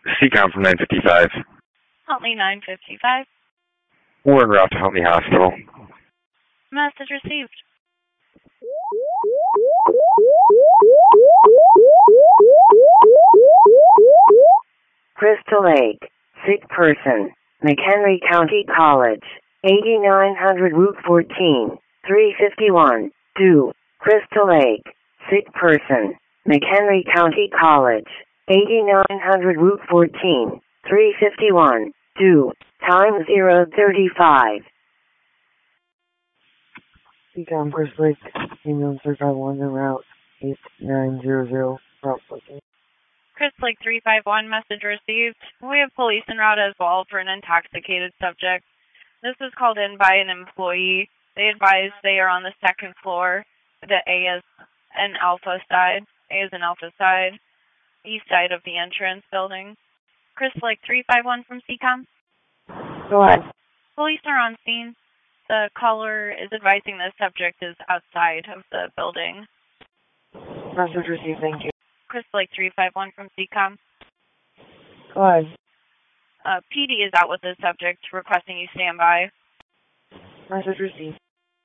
CCOM from 955. Huntley 955. We're en route to Huntley Hospital. Message received. Crystal Lake, sick person, McHenry County College, 8900 Route 14, 351, 2, Crystal Lake, sick person, McHenry County College, 8900 Route 14, 351, 2, time 035. CCOM Crystal Lake, email 351 en route 8900, route 14. Crystal Lake 351, message received. We have police en route as well for an intoxicated subject. This was called in by an employee. They advise they are on the second floor. The A is an alpha side. A is an alpha side. East side of the entrance building. Crystal Lake 351 from CCOM. Go ahead. Police are on scene. The caller is advising the subject is outside of the building. Message received, thank you. Crystal Lake 351 from CCOM. Go ahead. PD is out with the subject, requesting you stand by. Message received.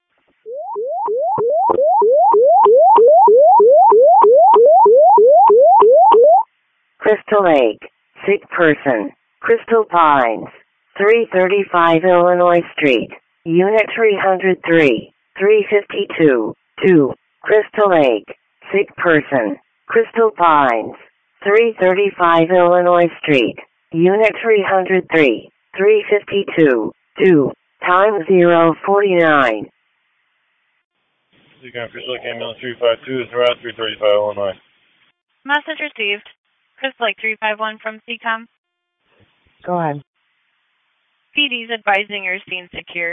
Crystal Lake, sick person, Crystal Pines, 335 Illinois Street, Unit 303, 352, 2, Crystal Lake, sick person, Crystal Pines, 335 Illinois Street, Unit 303, 352, 2, time 049. CCOM Crystal Lake ambulance 352 is around 335 Illinois. Message received. Crystal Lake 351 from CCOM. Go ahead. PD is advising your scene secure.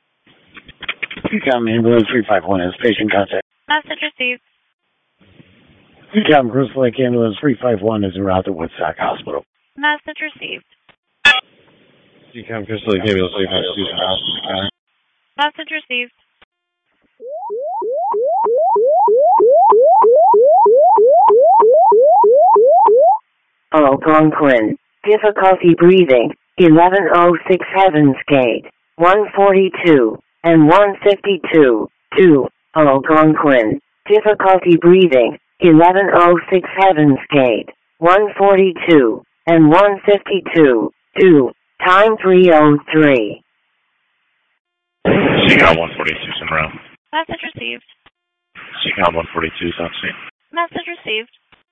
CCOM ambulance 351 has patient contact. Message received. CCOM Crystal Lake ambulance 351 is en route to Woodstock Hospital. Message received. CCOM Crystal Lake ambulance 352 is en route to the counter. Message received. Algonquin, difficulty breathing, 1106 Heavens Gate, 142 and 152, 2, Algonquin, difficulty breathing, 1106 Heavens Gate, 142 and 152, 2, time 303. CCOM 142 is en route. Message received. CCOM 142 is on scene. Message received.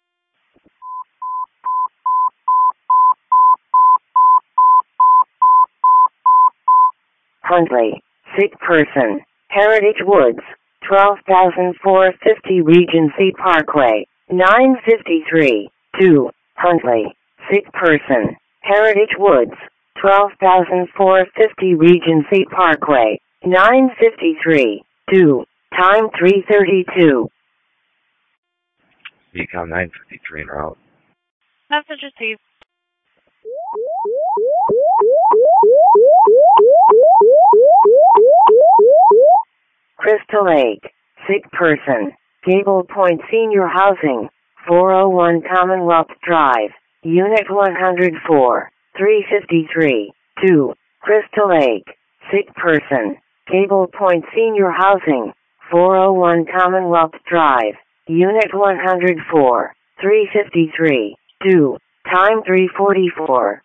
Huntley, sick person, Heritage Woods, 12,450 Regency Parkway, 953, 2, Huntley, sick person, Heritage Woods, 12,450 Regency Parkway, 953, 2, time 332. CCOM 953 en route. Message received. Crystal Lake, sick person, Gable Point Senior Housing, 401 Commonwealth Drive, Unit 104, 353, 2, Crystal Lake, sick person, Gable Point Senior Housing, 401 Commonwealth Drive, Unit 104, 353, 2, time 344.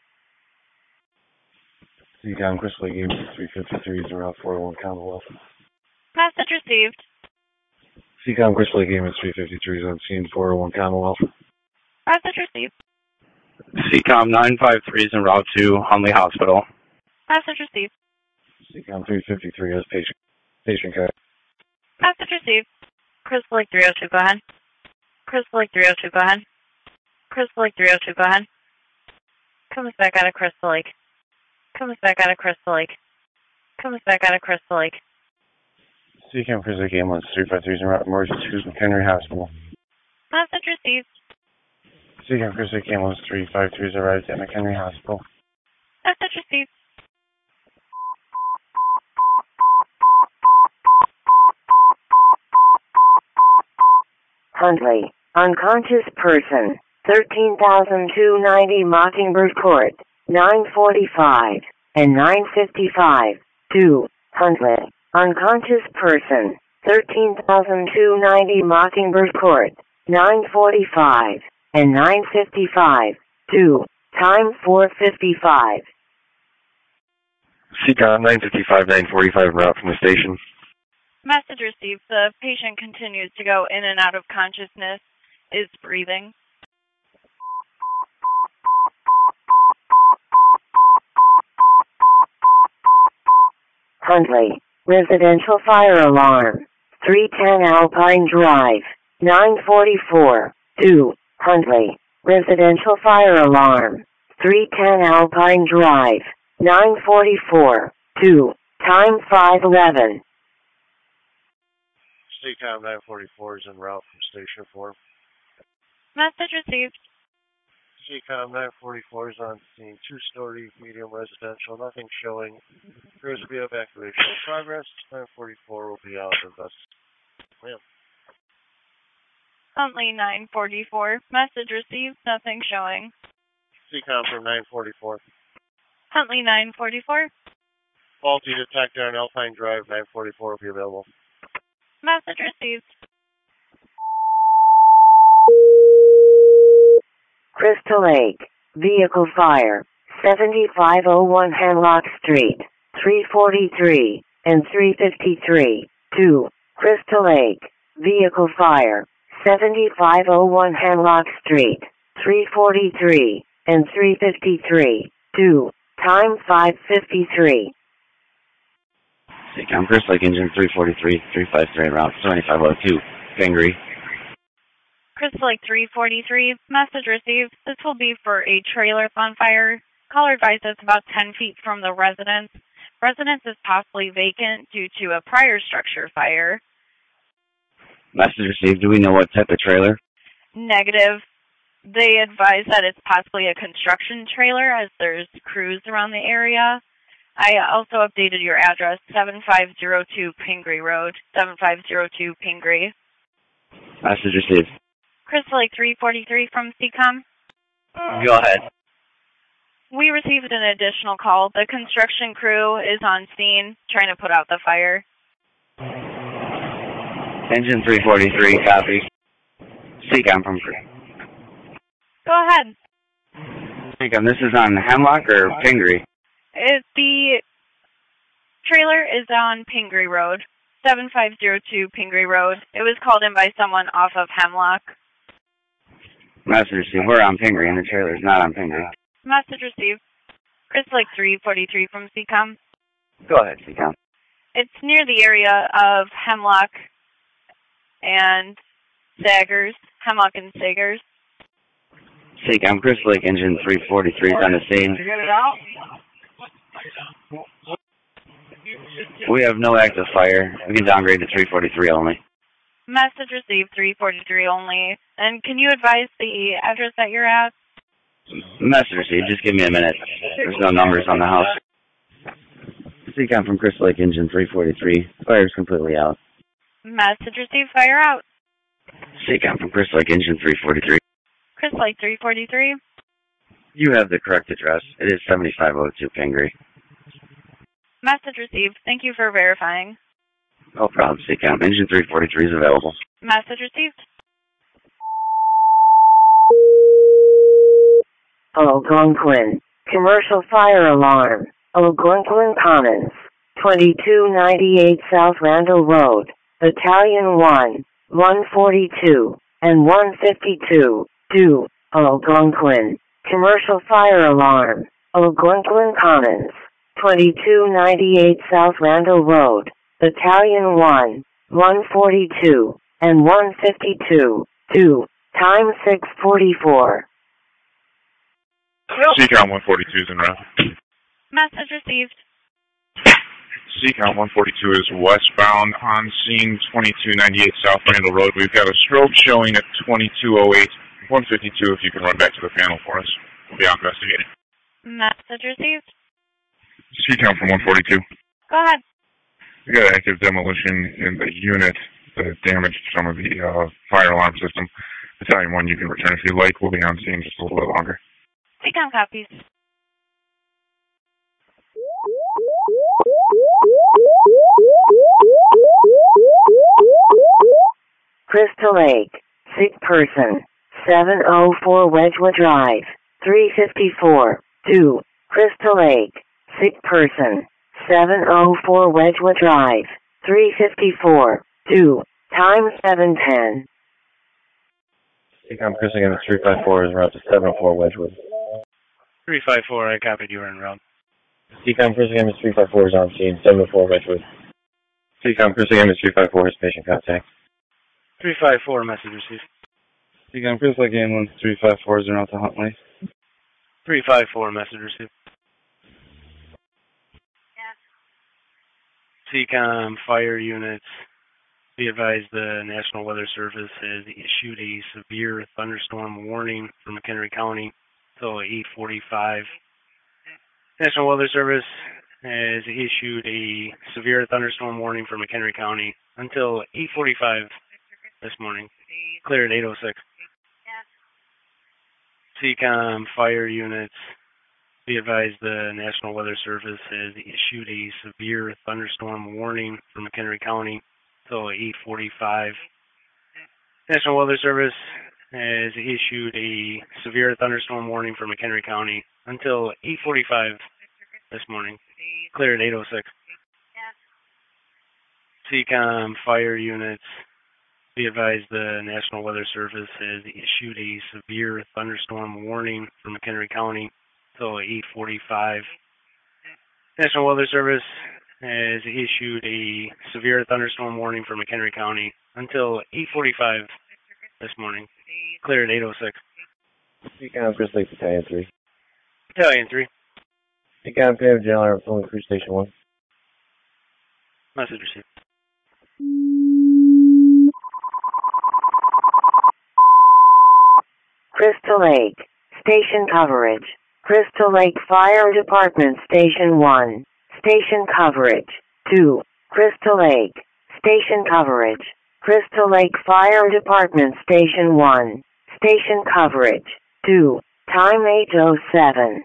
CCOM Crystal Lake ambulance 353 is en route 401 Commonwealth. Message received. CCOM Crystal Lake ambulance 353 is on scene 401 Commonwealth. Message received. CCOM 953 is en route to Huntley Hospital. Message received. CCOM 353 has patient care. Message received. Crystal Lake 302, go ahead. Crystal Lake 302, go ahead. Crystal Lake 302, go ahead. Comes back out of Crystal Lake. Comes back out of Crystal Lake. Comes back out of Crystal Lake. CCOM Crystal Lake ambulance 353 is en route to emergency to McHenry Hospital. Message received. CCOM Crystal Lake ambulance 353 is arrived at McHenry Hospital. Message received. Huntley, unconscious person, 13,290 Mockingbird Court, 945 and 955. 2. Huntley. Unconscious person. 13,290 Mockingbird Court, 945 and 955. 2. Time 4:55. CCOM 955, 945 en route from the station. Message received. The patient continues to go in and out of consciousness, is breathing. Huntley. Residential fire alarm. 310 Alpine Drive, 944. 2. Huntley. Residential fire alarm. 310 Alpine Drive, 944. 2. Time 5:11. CCOM 944 is en route from Station 4. Message received. CCOM 944 is on scene. 2-story, medium residential, nothing showing. Appears to be evacuation in progress. 944 will be out of us. Huntley 944. Message received. Nothing showing. CCOM from 944. Huntley 944. Faulty detector on Alpine Drive. 944 will be available. Message received. Crystal Lake. Vehicle fire. 7501 Hemlock Street. 343 and 353. 2. Crystal Lake. Vehicle fire. 7501 Hemlock Street. 343 and 353. 2. Time 5:53. CCOM Crystal Lake Engine 343, 353 en route 7502, Pingree. Crystal Lake 343. Message received. This will be for a trailer on fire. Caller advised us about 10 feet from the residence. Residence is possibly vacant due to a prior structure fire. Message received. Do we know what type of trailer? Negative. They advise that it's possibly a construction trailer as there's crews around the area. I also updated your address, 7502 Pingree Road, 7502 Pingree. Message received. Crystal Lake 343 from CCOM. Go ahead. We received an additional call. The construction crew is on scene trying to put out the fire. Engine 343, copy. CCOM from Go ahead. CCOM, this is on Hemlock or Pingree? The trailer is on Pingree Road, 7502 Pingree Road. It was called in by someone off of Hemlock. Message received. We're on Pingree and the trailer's not on Pingree. Message received. Crystal Lake 343 from CCOM. Go ahead, CCOM. It's near the area of Hemlock and Sagers. Hemlock and Sagers. CCOM Crystal Lake Engine 343 is on the scene. Did you get it out? We have no active fire. We can downgrade to 343 only. Message received, 343 only. And can you advise the address that you're at? Message received. Just give me a minute. There's no numbers on the house. CCOM from Crystal Lake Engine 343. Fire's completely out. Message received, fire out. CCOM from Crystal Lake Engine 343. Crystal Lake 343. You have the correct address. It is 7502 Pingree. Message received. Thank you for verifying. No problem, CCOM. Engine 343 is available. Message received. Algonquin. Commercial fire alarm. Algonquin Commons. 2298 South Randall Road. Battalion 1, 142, and 152. 2. Algonquin. Commercial fire alarm. Algonquin Commons. 2298 South Randall Road. Battalion 1, 142, and 152. 2. Time 6:44. CCOM 142 is en route. Message received. CCOM 142 is westbound on scene 2298 South Randall Road. We've got a strobe showing at 2208, 152 if you can run back to the panel for us. We'll be out investigating. Message received. CCOM from 142. Go ahead. We got active demolition in the unit that damaged some of the fire alarm system. Battalion 1, you can return if you like. We'll be on scene just a little bit longer. CCOM copies. Crystal Lake, sick person, 704 Wedgewood Drive, 354, 2, Crystal Lake, sick person, 704 Wedgewood Drive, 354, 2, time 7:10. CCOM Crystal Lake 354 is route to 704 Wedgewood. 354, I copied you were en route. CCOM Crystal Lake 354 is on scene, 704 Wedgewood. CCOM Crystal Lake 354 is patient contact. 354, message received. CCOM Crystal Lake Ambulance 354 is en route to Huntley. 354, message received. CCOM fire units, be advised the National Weather Service has issued a severe thunderstorm warning for McHenry County until 8:45. National Weather Service has issued a severe thunderstorm warning for McHenry County until 8:45 this morning. Clear at 8:06. CCOM fire units, be advised the National Weather Service has issued a severe thunderstorm warning for McHenry County until 8:45. National Weather Service has issued a severe thunderstorm warning for McHenry County until 8:45 this morning. Clear at 8:06. CCOM fire units, be advised the National Weather Service has issued a severe thunderstorm warning for McHenry County until 8:45. National Weather Service has issued a severe thunderstorm warning for McHenry County until 8:45 this morning. Clear at 8:06. CCOM Crystal Lake Battalion 3. Battalion 3. CCOM Command of General Arms, only Cruise Station 1. Message received. Crystal Lake, station coverage. Crystal Lake Fire Department Station 1, station coverage. 2, Crystal Lake, station coverage. Crystal Lake Fire Department Station 1, station coverage. 2, time 8:07.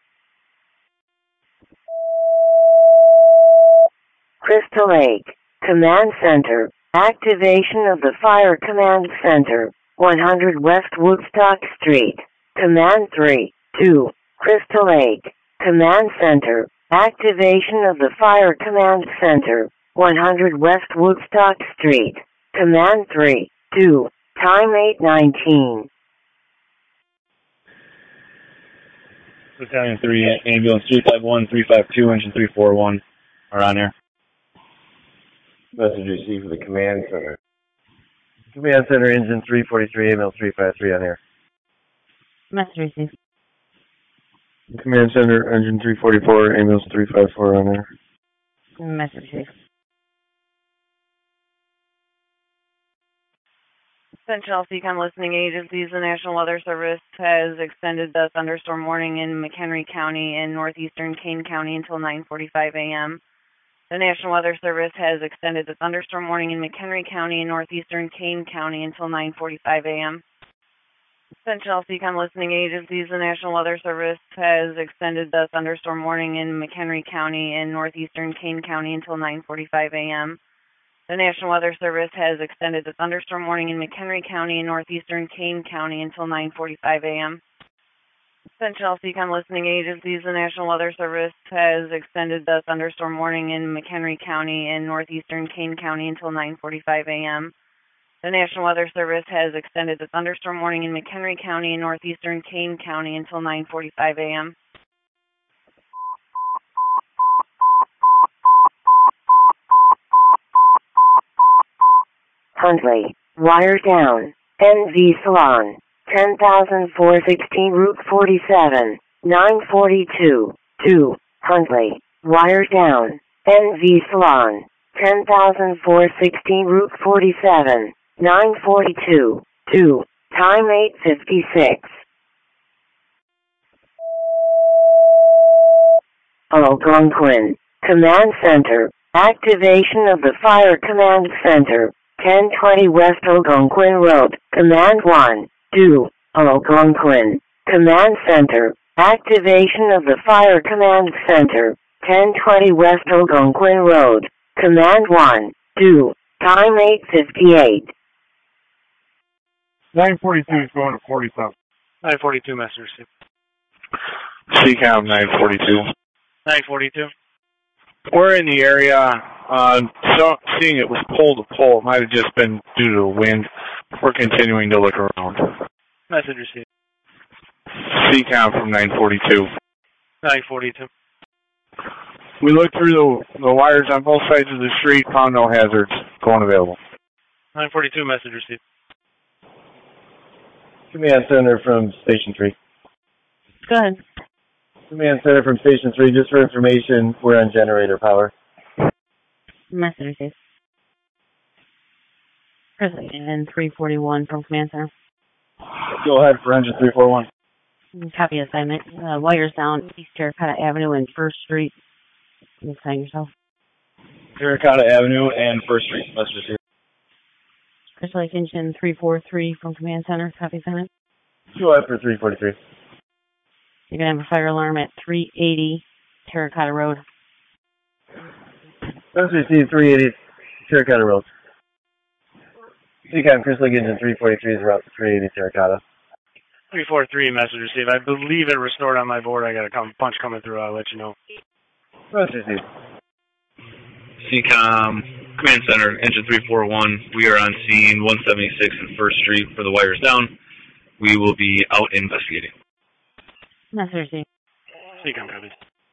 Crystal Lake, Command Center, activation of the Fire Command Center, 100 West Woodstock Street. Command 3, 2, Crystal Lake, Command Center, activation of the Fire Command Center, 100 West Woodstock Street. Command 3, 2, time 8:19. Battalion 3, Ambulance 351, 352, Engine 341 are on air. Message received for the Command Center. Command Center, Engine 343, Ambulance 353 on air. Message received. Command Center, Engine 344, Ambulance 354 on air. Message received. Central CCOM listening agencies, the National Weather Service has extended the thunderstorm warning in McHenry County and northeastern Kane County until 9:45 a.m. The National Weather Service has extended the thunderstorm warning in McHenry County and northeastern Kane County until 9:45 a.m. Central CCOM listening agencies, the National Weather Service has extended the thunderstorm warning in McHenry County and northeastern Kane County until 9:45 a.m. The National Weather Service has extended the thunderstorm warning in McHenry County and northeastern Kane County until 9:45 a.m. Central CCOM listening agencies, the National Weather Service has extended the thunderstorm warning in McHenry County and northeastern Kane County until 9:45 a.m. The National Weather Service has extended the thunderstorm warning in McHenry County and northeastern Kane County until 9:45 a.m. Huntley, wire down, NV Salon, 10,416 Route 47, 942, 2, Huntley, wire down, NV Salon, 10,416 Route 47, 942, 2, time 8:56. Algonquin, Command Center, activation of the Fire Command Center, 1020 West Algonquin Road. Command 1, 2, Algonquin. Command Center. Activation of the Fire Command Center. 1020 West Algonquin Road. Command 1, 2, time 8:58. 942 is going to 47. 942, Master Receive. CCOM 942. 942. We're in the area. So seeing it was pole to pole. It might have just been due to the wind. We're continuing to look around. Message received. CCOM from 942. 942. We looked through the wires on both sides of the street, found no hazards. Going available. 942, message received. Command Center from Station 3. Go ahead. Command Center from Station 3, just for information, we're on generator power. Message received. Precision 341 from Command Center. Go ahead for engine 341. Copy assignment. Wires down East Terracotta Avenue and 1st Street. You assign yourself. Terracotta Avenue and 1st Street. Message received. Crystal Lake Engine 343 from Command Center. Copy assignment. Go ahead for 343. You're going to have a fire alarm at 380 Terracotta Road. Message received 380 Terracotta Road. CCOM Crystal Lake Engine 343 is route to 380 Terracotta. 343, message received. I believe it restored on my board. I got a punch coming through. I'll let you know. Message received. CCOM Command Center, Engine 341. We are on scene 176 and 1st Street for the wires down. We will be out investigating. Message received. CCOM copies.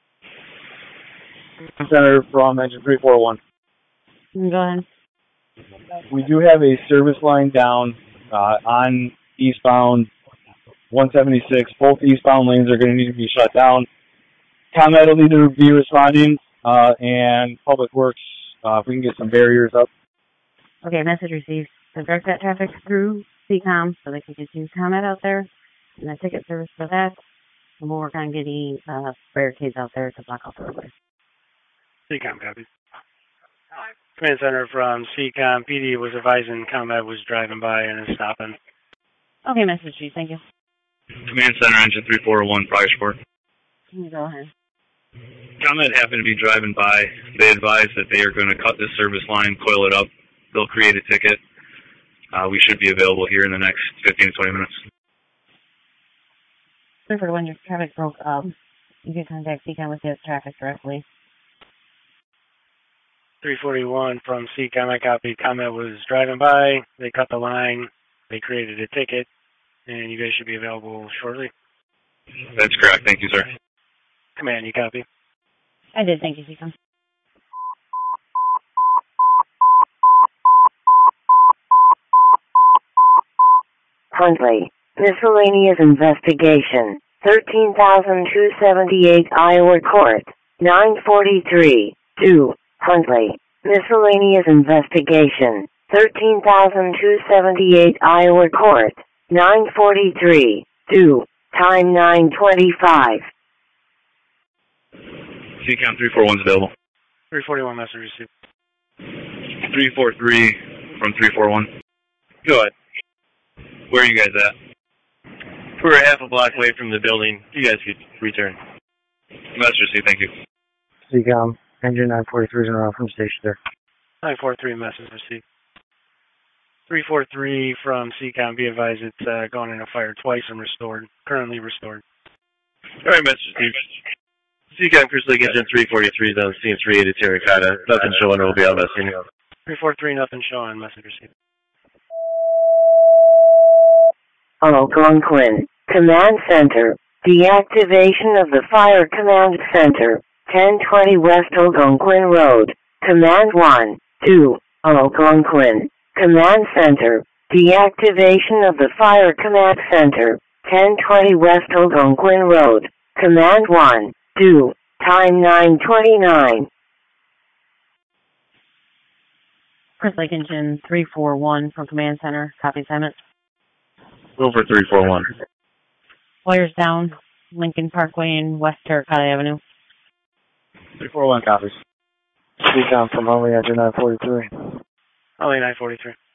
Center from Engine 341. Go ahead. We do have a service line down on eastbound 176. Both eastbound lanes are going to need to be shut down. ComEd will need to be responding, and Public Works, if we can get some barriers up. Okay, message received. So direct that traffic through CCOM so they can just use ComEd out there and the ticket service for that. And we'll work on getting barricades out there to block off the roadway. CCOM copies. Command Center from CCOM. PD was advising ComEd was driving by and is stopping. Okay, message received. Thank you. Command Center, Engine 341, Pryorsport. Go ahead. ComEd happened to be driving by. They advised that they are going to cut this service line, coil it up. They'll create a ticket. We should be available here in the next 15 to 20 minutes. For when your traffic broke up, you can contact CCOM with the traffic directly. 341 from CCOM. I copy. ComEd was driving by. They cut the line. They created a ticket. And you guys should be available shortly. That's correct. Thank you, sir. Command, you copy? I did. Thank you, CCOM. Huntley. Miscellaneous investigation. 13,278 Iowa Court. 943. 2. Huntley. Miscellaneous investigation. 13,278 Iowa Court. 943. 2. Time 9:25. CCOM 341 is available. 341 message received. 343 from 341. Go ahead. Where are you guys at? We're half a block away from the building. You guys could return. Message received. Thank you. CCOM, engine 943 is in route from station there. 943 message received. 343 from CCOM. Be advised it's gone in a fire twice and restored. Currently restored. All right, message received. CCOM Crystal Lake Engine 343 is on scene 380 Terracotta. Nothing showing. We'll be out of that scene. 343, nothing showing. Message received. Algonquin. Command Center. Deactivation of the Fire Command Center. 1020 West Algonquin Road. Command 1, 2, Algonquin. Command Center. Deactivation of the Fire Command Center. 1020 West Algonquin Road. Command 1, 2, time 9:29. Crystal Lake Engine 341 from Command Center. Copy assignment. Over 341. Wires down, Lincoln Parkway and West Terracotta Avenue. 341 copies. CCOM from Huntley, engine 943. Huntley 943.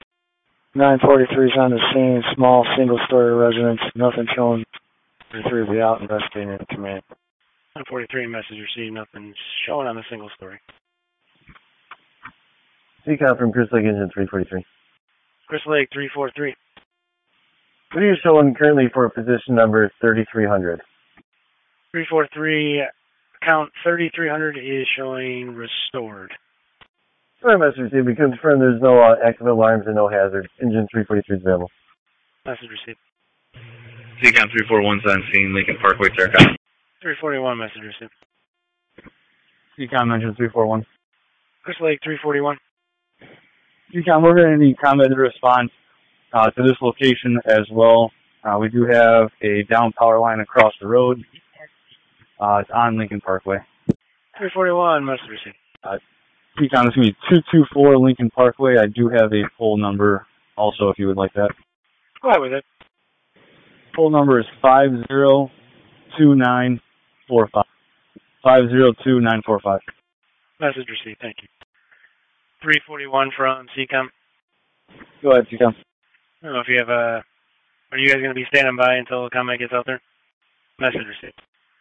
943 is on the scene, small single-story residence, nothing showing. 43 will be out investigating at command. 943, message received, nothing showing on the single story. CCOM from Chris Lake Engine 343. Chris Lake 343. What are you showing currently for position number 3300? 343, account 3300 is showing restored. Sorry, Message received. We confirm there's no active alarms and no hazard. Engine 343 is available. Message received. CCOM 341's on scene, Lincoln Parkway, Terracotta. 341, message received. CCOM Engine 341. Chris Lake 341. CCOM, we're going to need combat response to this location as well. We do have a down power line across the road. It's on Lincoln Parkway. 341, message received. CCOM, it's going to be 224 Lincoln Parkway. I do have a full number also if you would like that. Go ahead with it. Full number is 502945. 502945. Message received, thank you. 341 from CCOM. Go ahead, CCOM. I don't know if you have are you guys going to be standing by until the combat gets out there? Message received.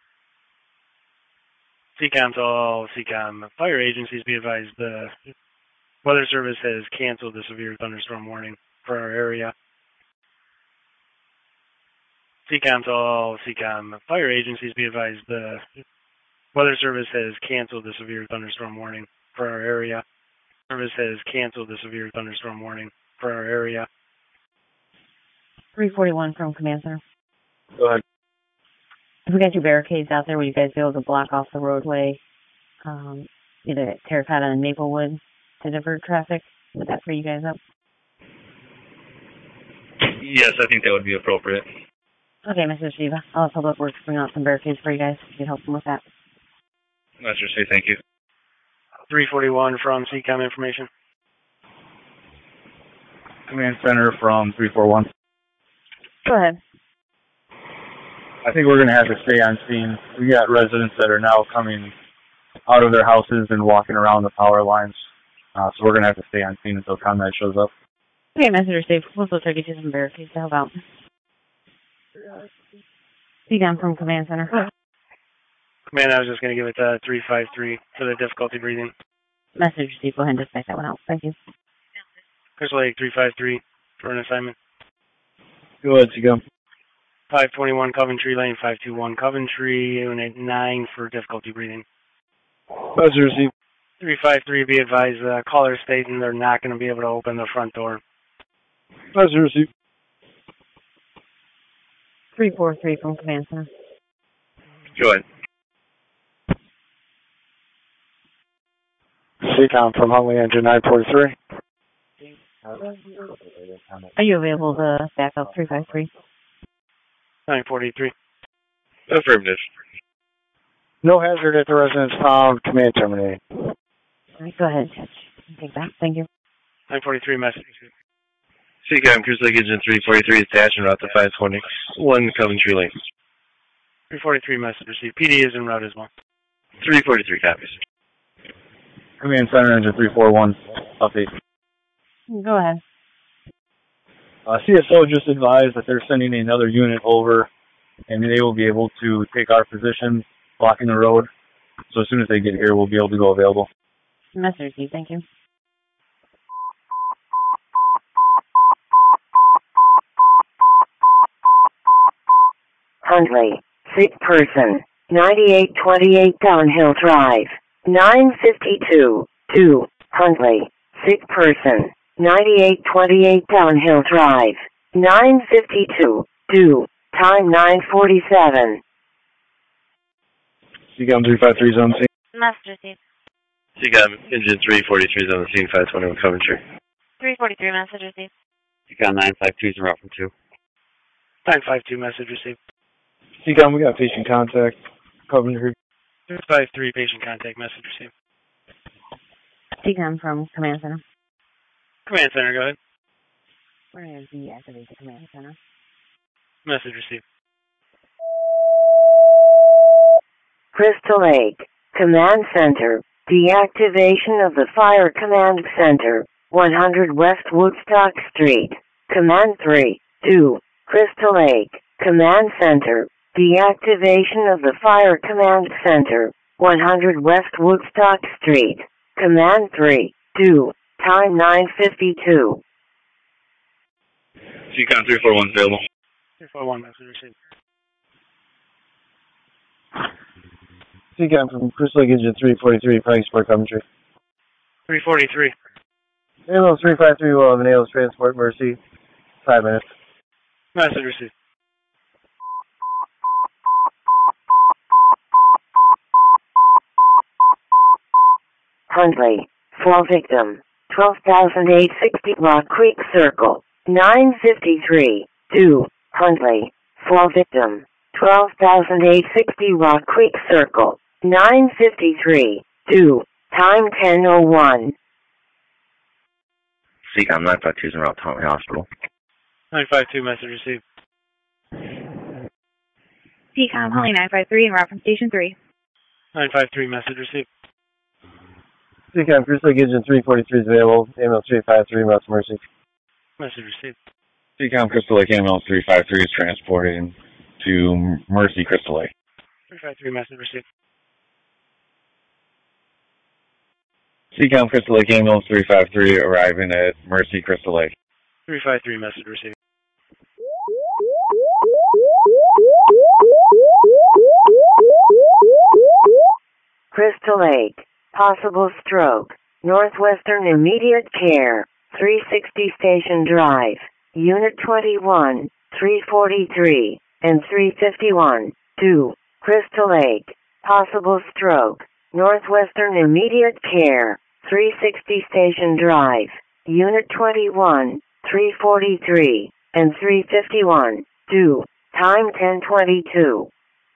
CCOM to all CCOM fire agencies, be advised the Weather Service has canceled the severe thunderstorm warning for our area. CCOM to all CCOM fire agencies, be advised the Weather Service has canceled the severe thunderstorm warning for our area. Service has canceled the severe thunderstorm warning for our area. 341 from Command Center. Go ahead. If we got your barricades out there, will you guys be able to block off the roadway, either at Terracotta and Maplewood to divert traffic? Would that free you guys up? Yes, I think that would be appropriate. Okay, Mr. Shiva. I'll have Public Works bring out some barricades for you guys. You can help them with that. Let's just say thank you. 341 from CCOM information. Command Center from 341. Go ahead. I think we're going to have to stay on scene. We got residents that are now coming out of their houses and walking around the power lines. So we're going to have to stay on scene until combat shows up. Okay, messenger safe. We'll still try to get you some barricades to help out. CCOM from Command Center. Command, I was just going to give it 353 for the difficulty breathing. Message received. Go ahead and dispatch that one out. Thank you. Chris Lake 353 for an assignment. Go ahead, CCOM. 521 Coventry Lane, 521 Coventry, Unit 9 for difficulty breathing. Message received. 353, be advised, caller stating they're not going to be able to open the front door. Message received. 343 from Command Center. Go ahead. CCOM from Huntley Engine 943. Are you available to back up 353? 943. Affirmative. No hazard at the residence found. Command terminated. All right, go ahead, Judge. Take that. Thank you. 943 message. CCOM Chris Lake Engine 343 is dash en route to 521 Coventry Lane. 343 message received. PD is en route as well. 343 copies. Command Center Engine 341. Update. Go ahead. CSO just advised that they're sending another unit over, and they will be able to take our position, blocking the road. So as soon as they get here, we'll be able to go available. Message received. Thank you. Huntley, sick person, 9828 Downhill Drive, 952, 2, Huntley, sick person, 9828 Downhill Drive, 952, 2, time 9:47. CCOM 353 is on scene. Message received. CCOM Engine 343 is on the scene, 521 Coventry. 343 message received. CCOM 952 is en route from 2. 952 message received. CCOM, we got patient contact. Coventry. 353 patient contact message received. CCOM from Command Center. Command Center, go ahead. We're going to deactivate the Command Center. Message received. Crystal Lake, Command Center, deactivation of the Fire Command Center, 100 West Woodstock Street, Command 3, 2, Crystal Lake, Command Center, deactivation of the Fire Command Center, 100 West Woodstock Street, Command 3, 2, time 9:52. CCOM 341 available. 341, message received. CCOM from Crystal Lake Engine 343, Pine Sport Commentary. 343. Ambulance 353 will have an ALS transport, Mercy. 5 minutes. Message received. Huntley, fall victim, 12,860 Rock Creek Circle, 953, 2, Huntley, fall victim, 12,860 Rock Creek Circle, 953, 2, time 10:01. CCOM 952 is en route to Huntley Hospital. 952, message received. CCOM Huntley 953 en route from Station 3. 953, message received. CCOM Crystal Lake Engine 343 is available. Ambulance 353 en route to Mercy. Message received. CCOM Crystal Lake Ambulance 353 is transported to Mercy Crystal Lake. 353, message received. CCOM Crystal Lake Ambulance 353 arriving at Mercy Crystal Lake. 353, message received. Crystal Lake, possible stroke, Northwestern Immediate Care, 360 Station Drive, Unit 21, 343, and 351, 2, Crystal Lake, possible stroke, Northwestern Immediate Care, 360 Station Drive, Unit 21, 343, and 351, 2, time 10:22.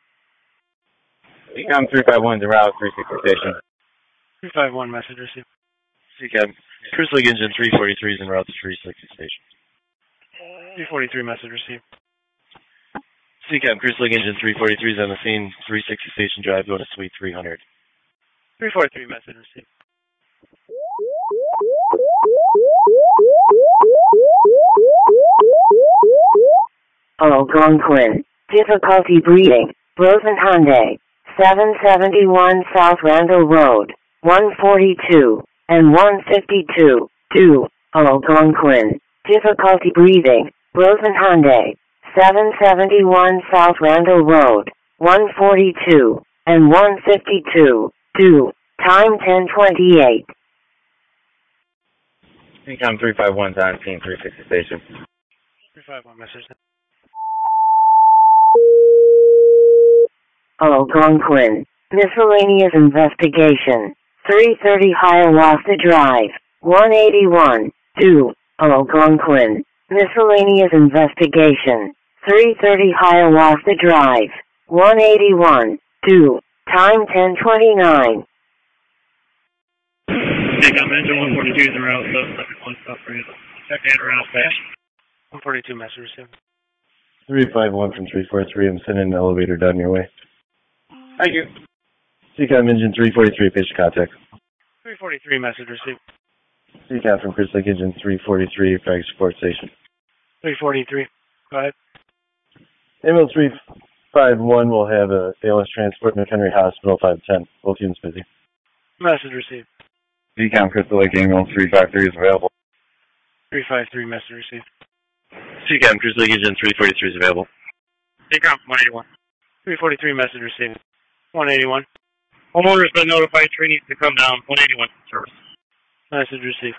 CCOM 351 is en route to 360 Station. 351, message received. CCOM Crystal Lake Engine 343 is en route to 360 Station. 343, message received. CCOM Crystal Lake Engine 343 is on the scene, 360 Station Drive, going to Suite 300. 343, message received. Algonquin, difficulty breathing, Rosen Hyundai, 771 South Randall Road, 142, and 152, 2, Algonquin, difficulty breathing, Rosen Hyundai, 771 South Randall Road, 142, and 152, 2, time 10:28. CCOM 351 is on scene, 360 Station. 351, message. Algonquin, miscellaneous investigation, 330 Hiawatha Drive, 181, 2, Algonquin, miscellaneous investigation, 330 Hiawatha Drive, 181, 2, time 10:29. CCOM Engine 142 is en route, so one stop for you. Check and route fast. 142, message received. 351 from 343, I'm sending an elevator down your way. Thank you. CCOM Engine 343, patient contact. 343, message received. CCOM from Crystal Lake Engine 343, Fire Support Station. 343, go ahead. Ambulance 351 will have a ALS transport in McHenry Hospital, 510. Both units busy. Message received. CCOM Crystal Lake Ambulance 353 is available. 353, message received. CCOM Crystal Lake Engine 343 is available. CCOM 181. 343, message received. 181. Homeowner has been notified, tree needs to come down, 181 service. Message received.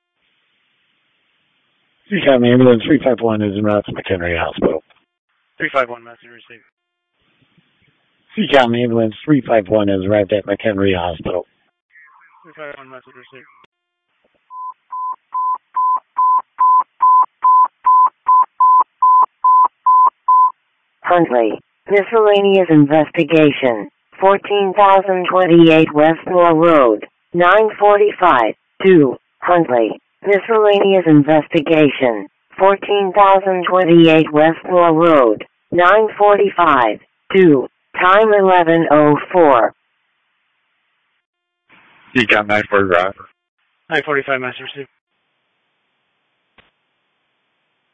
CCOM Ambulance 351 is en route to McHenry Hospital. 351, message received. CCOM Ambulance 351 is arrived at McHenry Hospital. 351, message received. Huntley, miscellaneous investigation, 14,028 Westmore Road, 945, 2, Huntley, miscellaneous investigation, 14,028 Westmore Road, 945, 2, time 11:04. CCOM 940 Drive. 945, message received.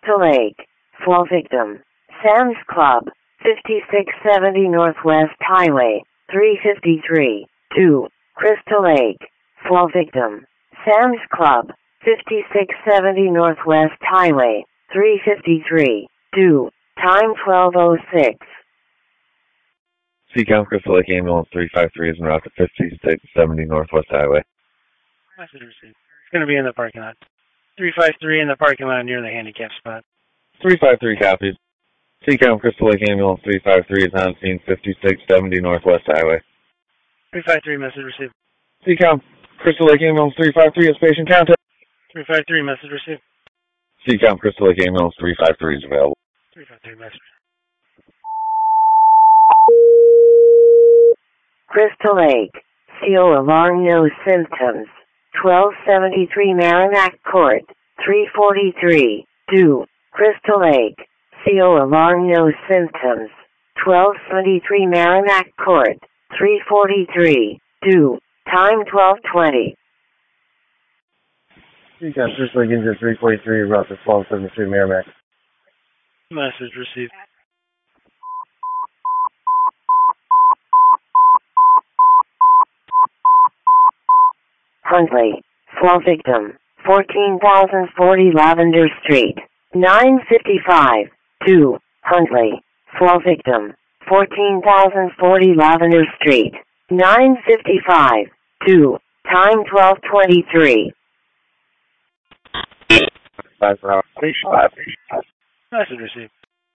Crystal Lake. Fall victim. Sam's Club. 5670 Northwest Highway. 353. 2. Crystal Lake. Fall victim. Sam's Club. 5670 Northwest Highway. 353. 2. Time 12:06. Seacom Crystal Lake Ambulance 353 is en route to 5670 Northwest Highway. Message received. It's going to be in the parking lot. 353 in the parking lot near the handicap spot. 353 copies. Seacom Crystal Lake Ambulance 353 is on scene 5670 Northwest Highway. 353 message received. Seacom Crystal Lake Ambulance 353 is patient contact. 353 message received. Seacom Crystal Lake Ambulance 353 is available. 353 message. Crystal Lake. CO alarm, no symptoms. 1273 Merrimack Court. 343. 2. Crystal Lake. CO alarm, no symptoms. 1273 Merrimack Court. 343. 2. Time 12:20. Seacom Crystal Lake Engine 343, route to 1273 Merrimack. Message received. Huntley. Fall victim. 14,040 Lavender Street. 955. 2. Huntley. Fall victim. 14,040 Lavender Street. 955. 2. Time 12:23. Message received.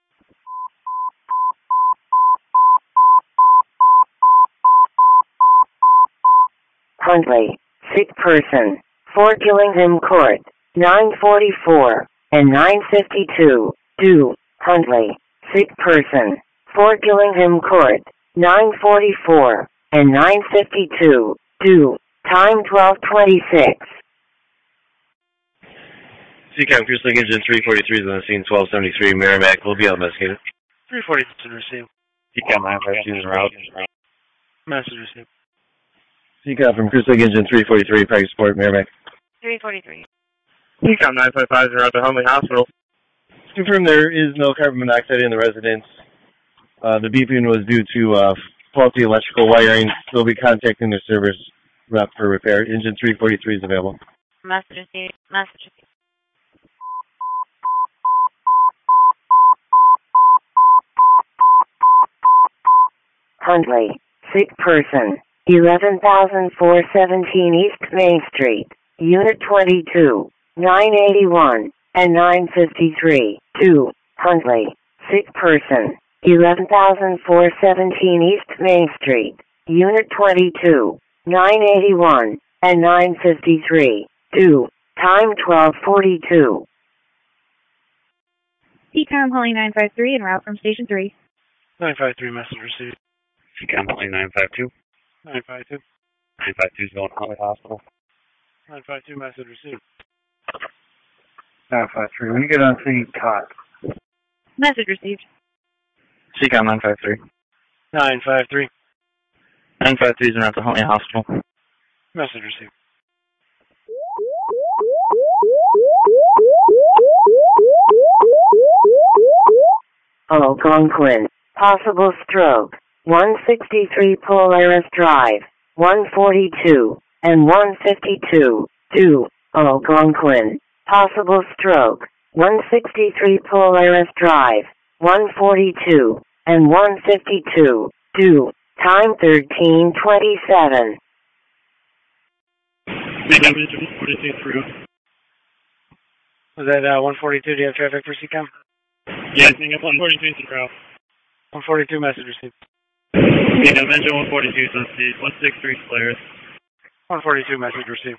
Huntley. Sick person. 4 Gillingham Court. 944 and 952. 2. Huntley. Sick person. 4 Gillingham Court. 944 and 952. 2. Time 12:26. Seacom Crystal Lake Engine 343 is on the scene 1273 Merrimack. Will be out investigated. 340 received. Seacom 952 is en route. Message received. Seacom from Crystal Lake Engine 343, Practice Support, Merrimack. 343. Seacom 955 is en route to Huntley Hospital. Confirm there is no carbon monoxide in the residence. The beeping was due to faulty electrical wiring. They'll be contacting their service rep for repair. Engine 343 is available. Message received. Message received. Huntley. Sick person. 11,417 East Main Street. Unit 22. 981 and 953. 2. Huntley. Sick person. 11,417 East Main Street. Unit 22. 981 and 953. 2. Time 12:42. Seacom Holly 953 en route from Station 3. 953 message received. Seacom Holly 952. 952. 952 is going to Huntley Hospital. 952 message received. 953. When you get on scene, talk. Message received. Seacom 953. 953. 953 is en route to Huntley Hospital. Message received. Algonquin. Possible stroke. 163 Polaris Drive. 142 and 152. 2. Algonquin. Possible stroke. 163 Polaris Drive. 142 and 152. 2. Time 13:27. Was that 142? Do you have traffic for CCOM? Yes, I got 142 is en route. 142 message received. Seacom Engine 142 is on scene 163 Polaris. 142 message received.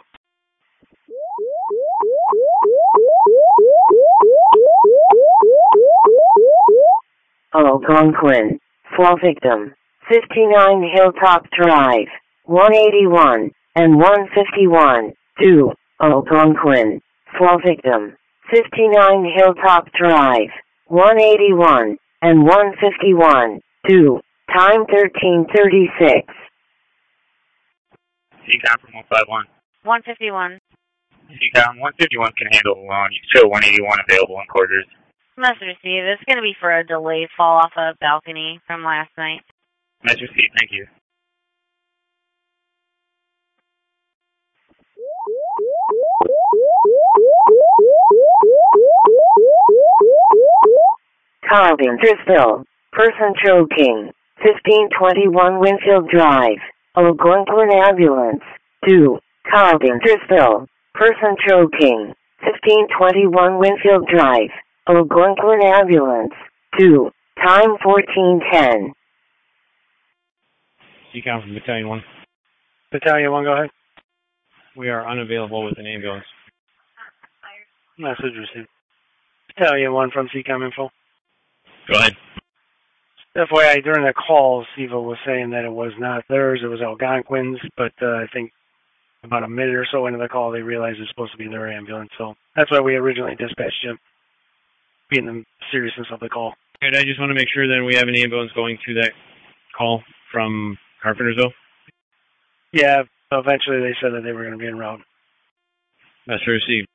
Algonquin. Fall victim. 59 Hilltop Drive. 181 and 151. 2. Algonquin. Fall victim. 59 Hilltop Drive. 181 and 151. 2. Time 13:36. Seacom from 151. 151. Seacom 151 can handle alone. You show 181 available in quarters. Message received. It's going to be for a delayed fall off a balcony from last night. Message received. Thank you. Carpentersville. Person choking. 1521 Winfield Drive. Algonquin Ambulance. 2. Carpentersville. Person choking. 1521 Winfield Drive. Algonquin Ambulance. 2. Time 14:10. Decon from Battalion 1. Battalion 1, go ahead. We are unavailable with an ambulance. Message received. Battalion 1 from CCOM Info. Go ahead. FYI, during the call, SIVA was saying that it was not theirs, it was Algonquin's, but I think about a minute or so into the call, they realized it's supposed to be their ambulance, so that's why we originally dispatched him, being the seriousness of the call. Good, I just want to make sure that we have an ambulance going to that call from Carpentersville. Yeah, eventually they said that they were going to be en route. Message received.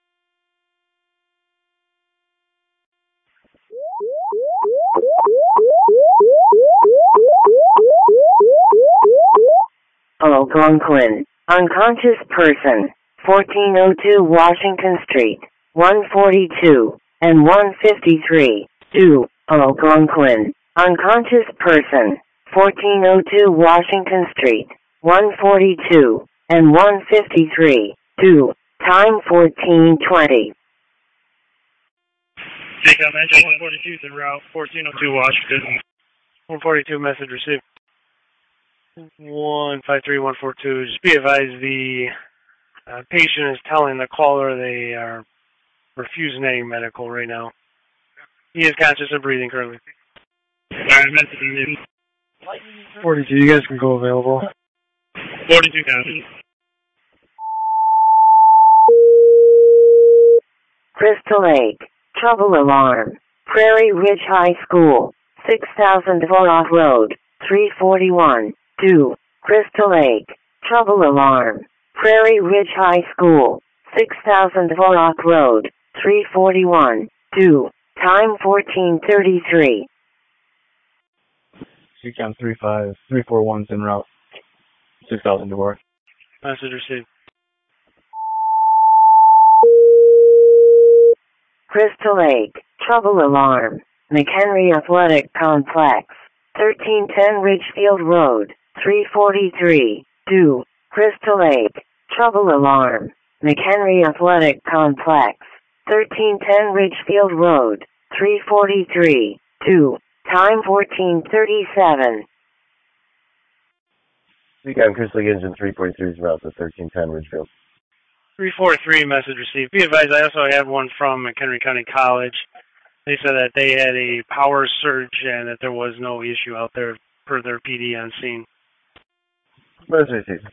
Algonquin. Unconscious person. 1402 Washington Street. 142 and 153. 2. Algonquin. Unconscious person. 1402 Washington Street. 142 and 153. 2. Time 14:20. CCOM Engine 142 is en route. 1402 Washington. 142, message received. 153142. Just be advised, the patient is telling the caller they are refusing any medical right now. He is conscious and breathing currently. Alright, message received. 42, you guys can go available. 42 conscious. Crystal Lake. Trouble alarm. Prairie Ridge High School. 6000 Voroff Road. 341. 2. Crystal Lake. Trouble alarm. Prairie Ridge High School. 6000 Voroff Road. 341. 2. Time 14:33. CCOM 341's en route. 6000 Dwarf. Message received. Crystal Lake. Trouble alarm. McHenry Athletic Complex. 1310 Ridgefield Road. 343. 2. Crystal Lake. Trouble alarm. McHenry Athletic Complex. 1310 Ridgefield Road. 343. 2. Time 14:37. CCOM Crystal Lake Engine 343 is route to 1310 Ridgefield. 343, message received. Be advised, I also had one from McHenry County College. They said that they had a power surge and that there was no issue out there per their PD on scene. Message received.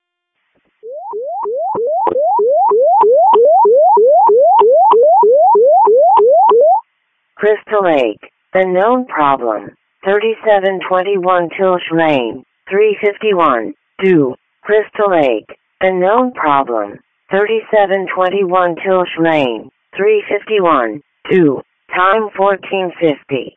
Crystal Lake. The known problem. 3721 Tilsh Lane. 351. 2. Crystal Lake. The known problem. 3721 Tilsh Lane. 351. 2. Time 14:50.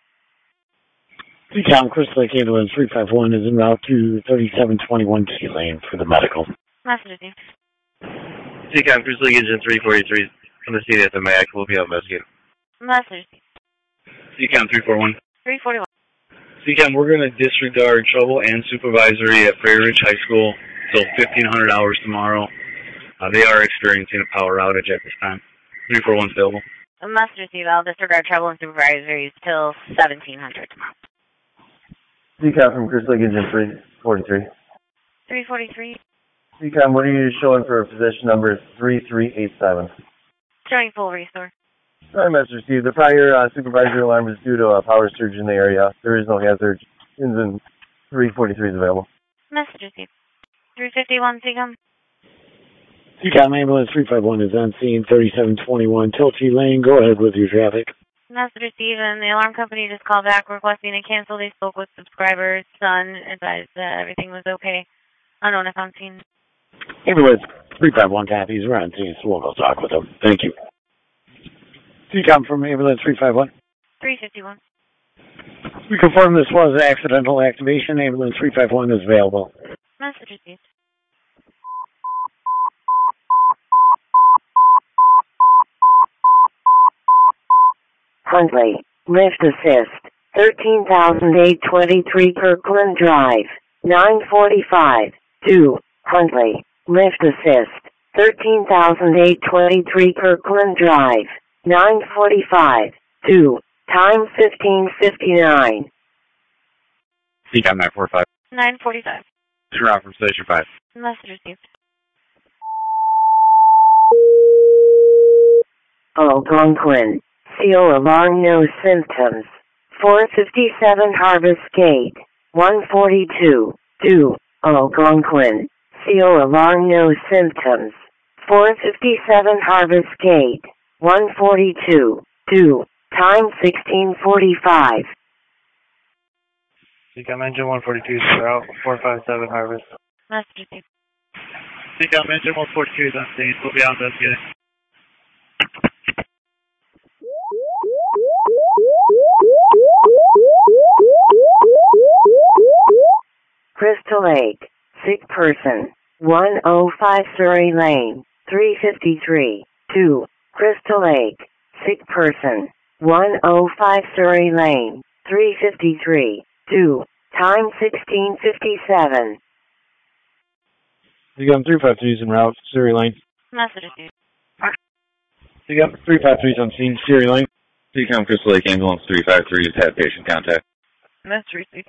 CCOM Crystal Lake Ambulance 351 is en route to 3721 T Lane for the medical. Message received. CCOM Crystal Lake Engine 343 from the scene at the MAC. We'll be out investigating. Message received. CCOM 341. 341. CCOM, we're going to disregard trouble and supervisory at Prairie Ridge High School till 1500 hours tomorrow. They are experiencing a power outage at this time. 341's available. Message received. I'll disregard trouble and supervisories till 1700 tomorrow. CCOM from Crystal Lake Engine 343. 343. CCOM, what are you showing for position number 3387? Showing full restore. Sorry, Message received. The prior supervisory alarm is due to a power surge in the area. There is no hazard. Engine 343 is available. Message received. 351, CCOM. CCOM Ambulance 351 is on scene 3721 Tilty Lane. Go ahead with your traffic. Message received, and the alarm company just called back requesting to cancel. They spoke with subscribers. Son advised that everything was okay. Unknown if on scene. Ambulance 351 copies. We're on scene, so we'll go talk with them. Thank you. CCOM from ambulance 351. 351. We confirm this was accidental activation. Ambulance 351 is available. Message received. Huntley, lift assist, 13,823 Kirkland Drive, 945, 2, Huntley, lift assist, 13,823 Kirkland Drive, 945, 2, time 15:59. CCOM 945. 945. Turn out from Station 5. Message received. Algonquin, seal alarm, no symptoms, 457 Harvest Gate, 142, 2, Algonquin, seal alarm, no symptoms, 457 Harvest Gate, 142, 2, time 16:45. CCOM engine 142 is out, 457 Harvest. Message received. CCOM engine 142 is on scene. We'll be out investigating. Crystal Lake, sick person, 105 Surrey Lane, 353, 2, Crystal Lake, sick person, 105 Surrey Lane, 353, 2, time 16:57. CCOM 353 is en route, Surrey Lane. Message received. CCOM 353 is on scene, Surrey Lane. CCOM Crystal Lake ambulance 353 has had patient contact. Message received.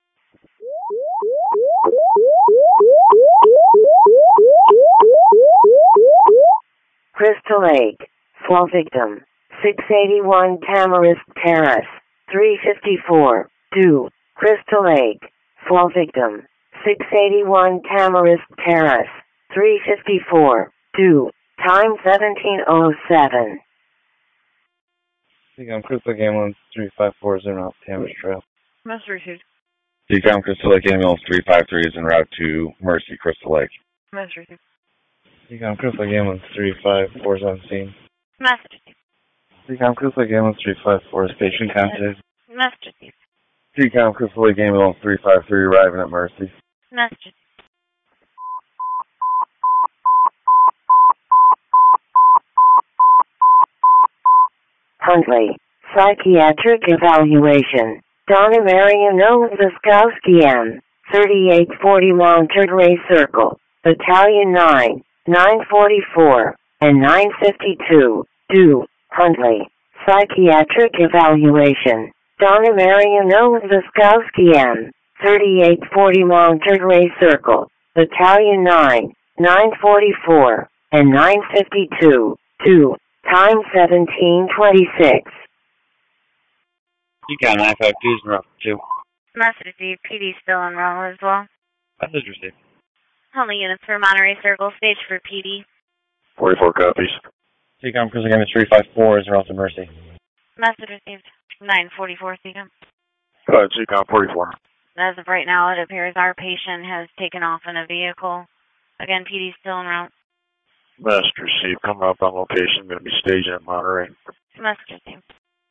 Crystal Lake, fall victim, 681 Tamarisk Terrace, 354, 2, Crystal Lake, fall victim, 681 Tamarisk Terrace, 354, 2, time 17:07. CCOM Crystal Lake ambulance 354 is en route to Tamarisk Trail. Message received. CCOM Crystal Lake ambulance 353 is en route to Mercy Crystal Lake. Message received. CCOM Crystal Lake ambulance 354 is on scene. Message received. CCOM Crystal Lake ambulance 354 is patient contact. Message received. CCOM Crystal Lake ambulance 353 arriving at Mercy. Message received. Huntley, psychiatric evaluation, Donna Marion Viskowski M, 3840 Monterey Circle, Battalion 9, 944, and 952, 2, Huntley, psychiatric evaluation, Donna Marion Viskowski M, 3840 Monterey Circle, Battalion 9, 944, and 952, 2, time 17:26. CCOM 952 is en route for 2. Message received. PD still en route as well. Message received. Only units for Monterey Circle, stage for PD. 44 copies. CCOM Crystal Lake ambulance 354 is en route to Mercy. Message received. 944 CCOM. CCOM 44. As of right now, it appears our patient has taken off in a vehicle. Again, PD still en route. Message received. Coming up on location. Going to be staging at Monterey. Message received.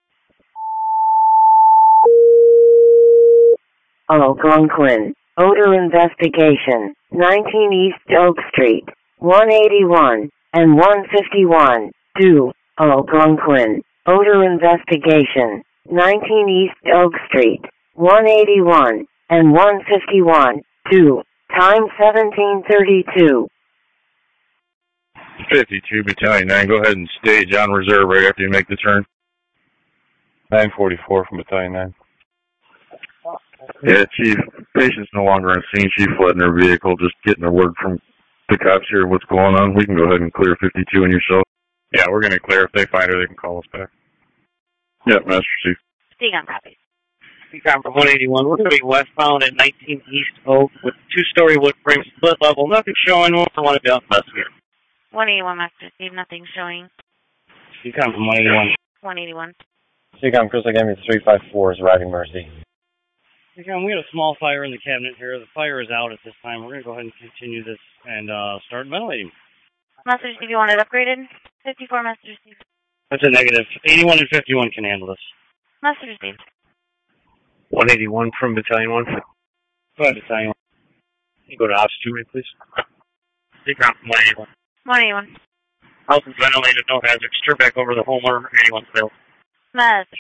Algonquin, odor investigation, 19 East Oak Street, 181, and 151, 2, Algonquin, odor investigation, 19 East Oak Street, 181, and 151, 2, time 17:32. 52 Battalion 9, go ahead and stage on reserve right after you make the turn. 944 from Battalion 9. Yeah, Chief, patient's no longer on scene. She fled in her vehicle, just getting a word from the cops here what's going on. We can go ahead and clear 52 and yourself. Yeah, we're going to clear. If they find her, they can call us back. Yeah, Master Chief. CCOM copies. CCOM from 181. We're going to be westbound at 19 East Oak with two-story wood frame split level. Nothing showing. We'll want to be on investigator. 181 Master Steve, nothing showing. CCOM from 181. 181. CCOM Crystal Lake ambulance 354 is arriving Mercy. CCOM, we had a small fire in the cabinet here. The fire is out at this time. We're going to go ahead and continue this and start ventilating. Master Steve, you want it upgraded? 54 Master Steve. That's a negative. 81 and 51 can handle this. Message received. 181 from Battalion 1. Go ahead, Battalion 1. Can you go to Ops 2, right, please? Seacom 181. 181. House is ventilated, no hazards. Turn back over the Homer, 81 failed. Message.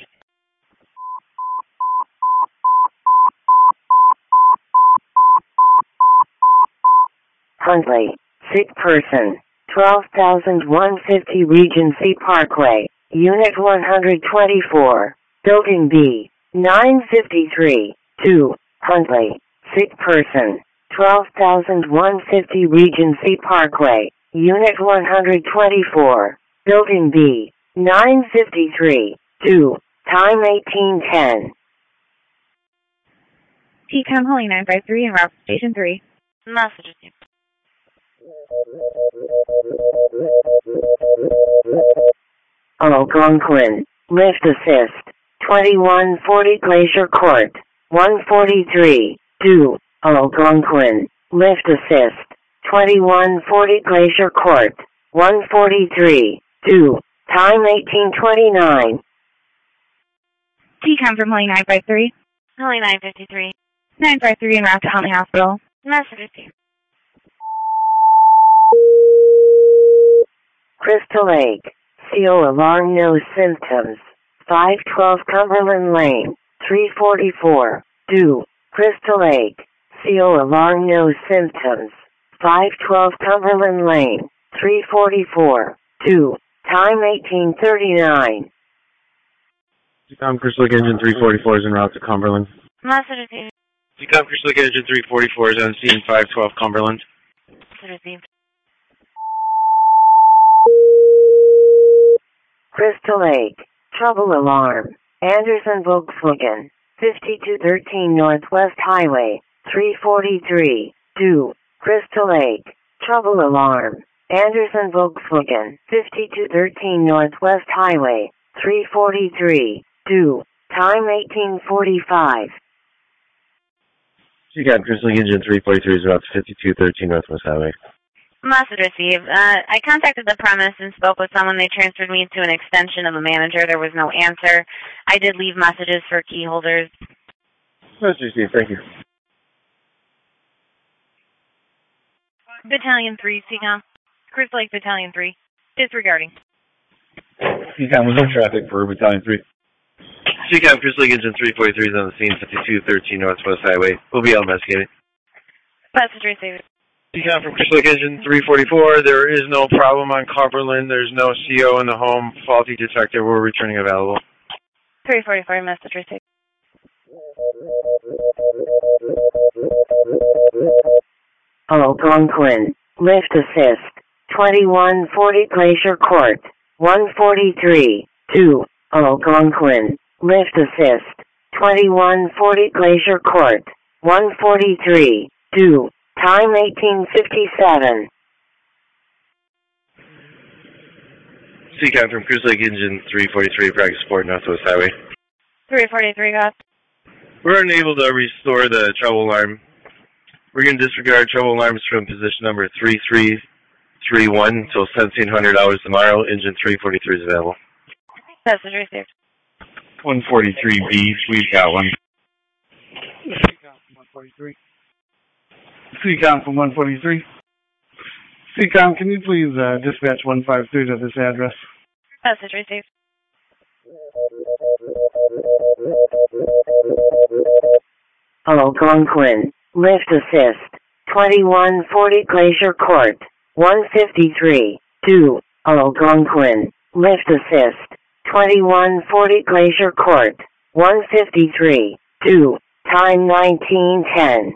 Huntley, sick person, 12,150 Regency Parkway, Unit 124, Building B, 953, 2, Huntley, sick person, 12,150 Regency Parkway, Unit 124, Building B, 953, 2, time 1810. TCOM Holly 953 and route Station 3. Message received. Algonquin, lift assist, 2140 Glacier Court, 143, 2, Algonquin, lift assist, 2140 Glacier Court, 143, 2, time 1829. TCOM from Holly 953. Holly 953. 953 and route to Huntley Hospital. Message received. Crystal Lake, CO alarm, no symptoms, 512 Cumberland Lane, 344, 2, Crystal Lake, CO alarm, no symptoms, 512 Cumberland Lane, 344, 2, time 1839. Seacom Crystal Lake Engine 344 is en route to Cumberland. Message received. Seacom Crystal Lake Engine 344 is on scene 512 Cumberland. Message received. Crystal Lake, trouble alarm, Anderson Volkswagen, 5213 Northwest Highway, 343, 2, Crystal Lake, trouble alarm, Anderson Volkswagen, 5213 Northwest Highway, 343, 2, time 1845. Seacom Crystal Lake Engine 343 is en route to 5213 Northwest Highway. Message received. I contacted the premise and spoke with someone. They transferred me to an extension of a manager. There was no answer. I did leave messages for key holders. Message received, thank you. Battalion 3, Seacom. Crystal Lake Battalion 3. Disregarding. Seacom was no traffic for Battalion 3. Seacom Crystal Lake Engine 343 is on the scene 5213 Northwest Highway. We'll be out investigating. Message received. Seacom from Crystal Lake Engine 344. There is no problem on Cumberland. There's no CO in the home. Faulty detector. We're returning available. 344, message received. Algonquin, lift assist, 2140 Glacier Court, 143, 2, Algonquin, lift assist, 2140 Glacier Court, 143, 2, time 1857. Seacom from Crystal Lake Engine 343, practice support, Northwest Highway. 343, got. We're unable to restore the trouble alarm. We're going to disregard trouble alarms from position number 3331 until 1700 hours tomorrow. Engine 343 is available. Message received. 143B, we've got one. Seacom from 143. Seacom from 143. Seacom, can you please dispatch 153 to this address? Message received. Algonquin, lift assist, 2140 Glacier Court, 153, 2, Algonquin, lift assist, 2140 Glacier Court, 153, 2, time 1910.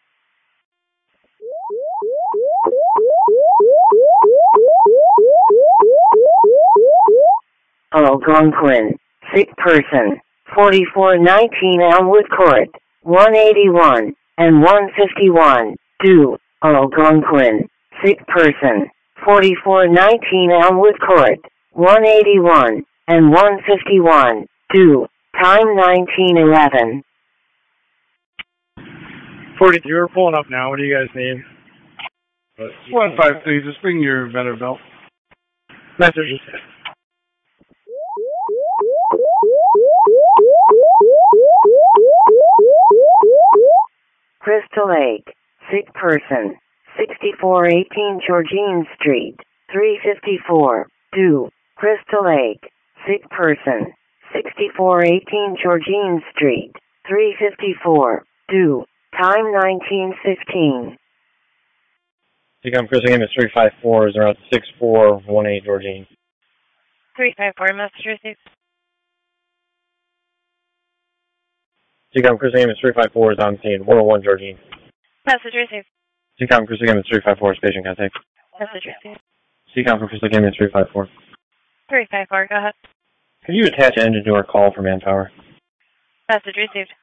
Algonquin, sick person, 4419 Elmwood Court, 181 and 151, 2, Algonquin, sick person, 4419 Elmwood Court, 181 and 151, 2, time 1911. 43, we're pulling up now. What do you guys need? 153, just bring your better belt. Message. Crystal Lake, sick person, 6418 Georgine Street, 354, due, Crystal Lake, sick person, 6418 Georgine Street, 354, due, time 1915. Seacom Crystal Game is 354 is around 6418 Georgine. 354, message received. Seacom Crystal Game is 354 is on scene, 101 Georgine. Message received. Seacom Crystal Game is 354, station contact. Message received. Seacom from Crystal Game is 354. 354, go ahead. Could you attach an engine to our call for manpower? Message received.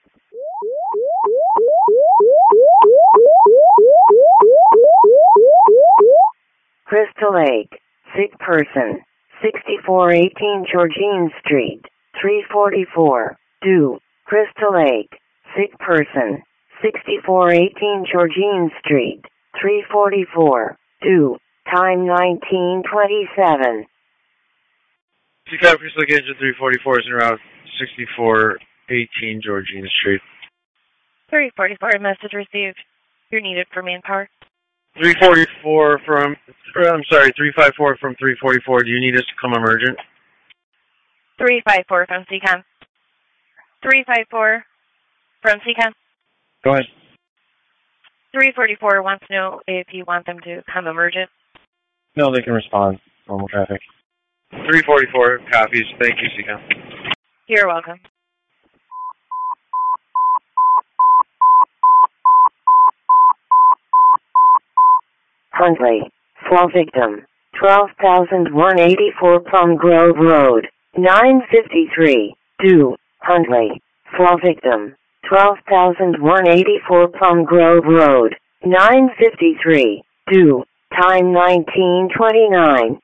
Crystal Lake, sick person, 6418 Georgine Street, 344, due, Crystal Lake, sick person, 6418 Georgine Street, 344, due, time 1927. Seacom Crystal Lake Engine 344 is en route 6418 Georgine Street. 344, message received. You're needed for manpower. 354 from, I'm sorry, 354 from 344. Do you need us to come emergent? 354 from Seacom. 354 from Seacom. Go ahead. 344 wants to know if you want them to come emergent. No, they can respond. Normal traffic. 344 copies. Thank you, Seacom. You're welcome. Huntley, fall victim, 12,184 Plum Grove Road, 953, due, Huntley, fall victim, 12,184 Plum Grove Road, 953, due, time 1929.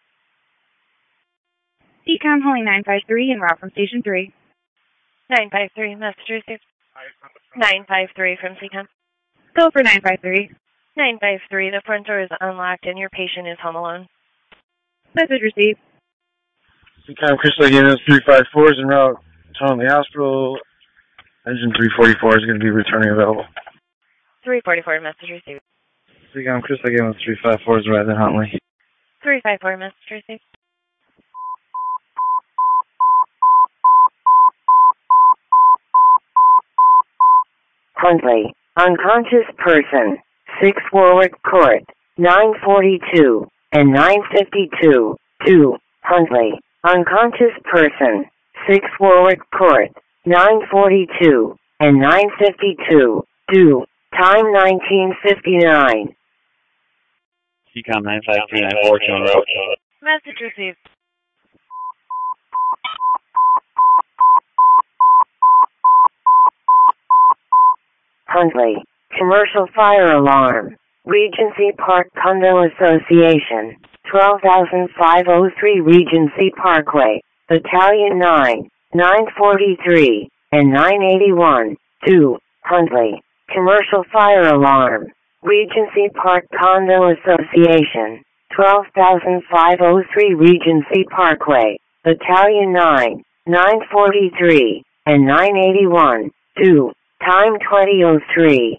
Seacom Holly 953 en route from Station 3. 953, message received. 953 from Seacom. Go for 953. 953, the front door is unlocked and your patient is home alone. Message received. Seacom Crystal Lake Unit 354 is en route to the hospital. Engine 344 is going to be returning available. 344, message received. Seacom Crystal Lake Unit 354 is arrived in Huntley. 354, message received. Huntley, unconscious person, 6 Warwick Court, 942 and 952, 2, Huntley, unconscious person, 6 Warwick Court, 942 and 952, 2, time 1959. Seacom 95394 en route. Message received. Huntley, commercial fire alarm, Regency Park Condo Association, 12,503 Regency Parkway, Battalion 9, 943, and 981, 2, Huntley, commercial fire alarm, Regency Park Condo Association, 12,503 Regency Parkway, Battalion 9, 943, and 981, 2, time 2003.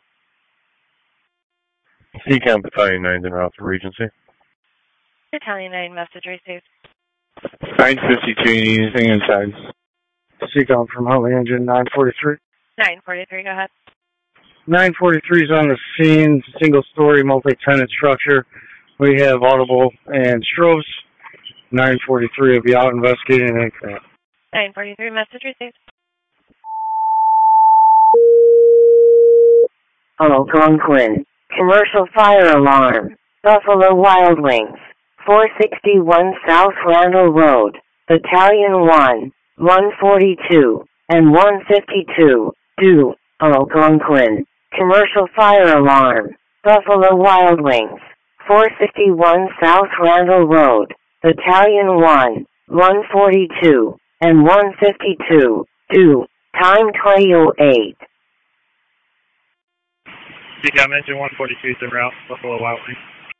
Seacom Battalion 9 en route for Regency. Battalion 9, message received. 952, you need anything inside? Seacom from Huntley Engine 943. 943, go ahead. 943 is on the scene, single-story, multi-tenant structure. We have audible and strobes. 943 will be out investigating an incident. 943, message received. Algonquin, commercial fire alarm, Buffalo Wild Wings, 461 South Randall Road, Battalion 1, 142, and 152, due, Algonquin, commercial fire alarm, Buffalo Wild Wings, 461 South Randall Road, Battalion 1, 142, and 152, due, time 2008. Seacom Engine 142 is en route, Buffalo Wild Wings.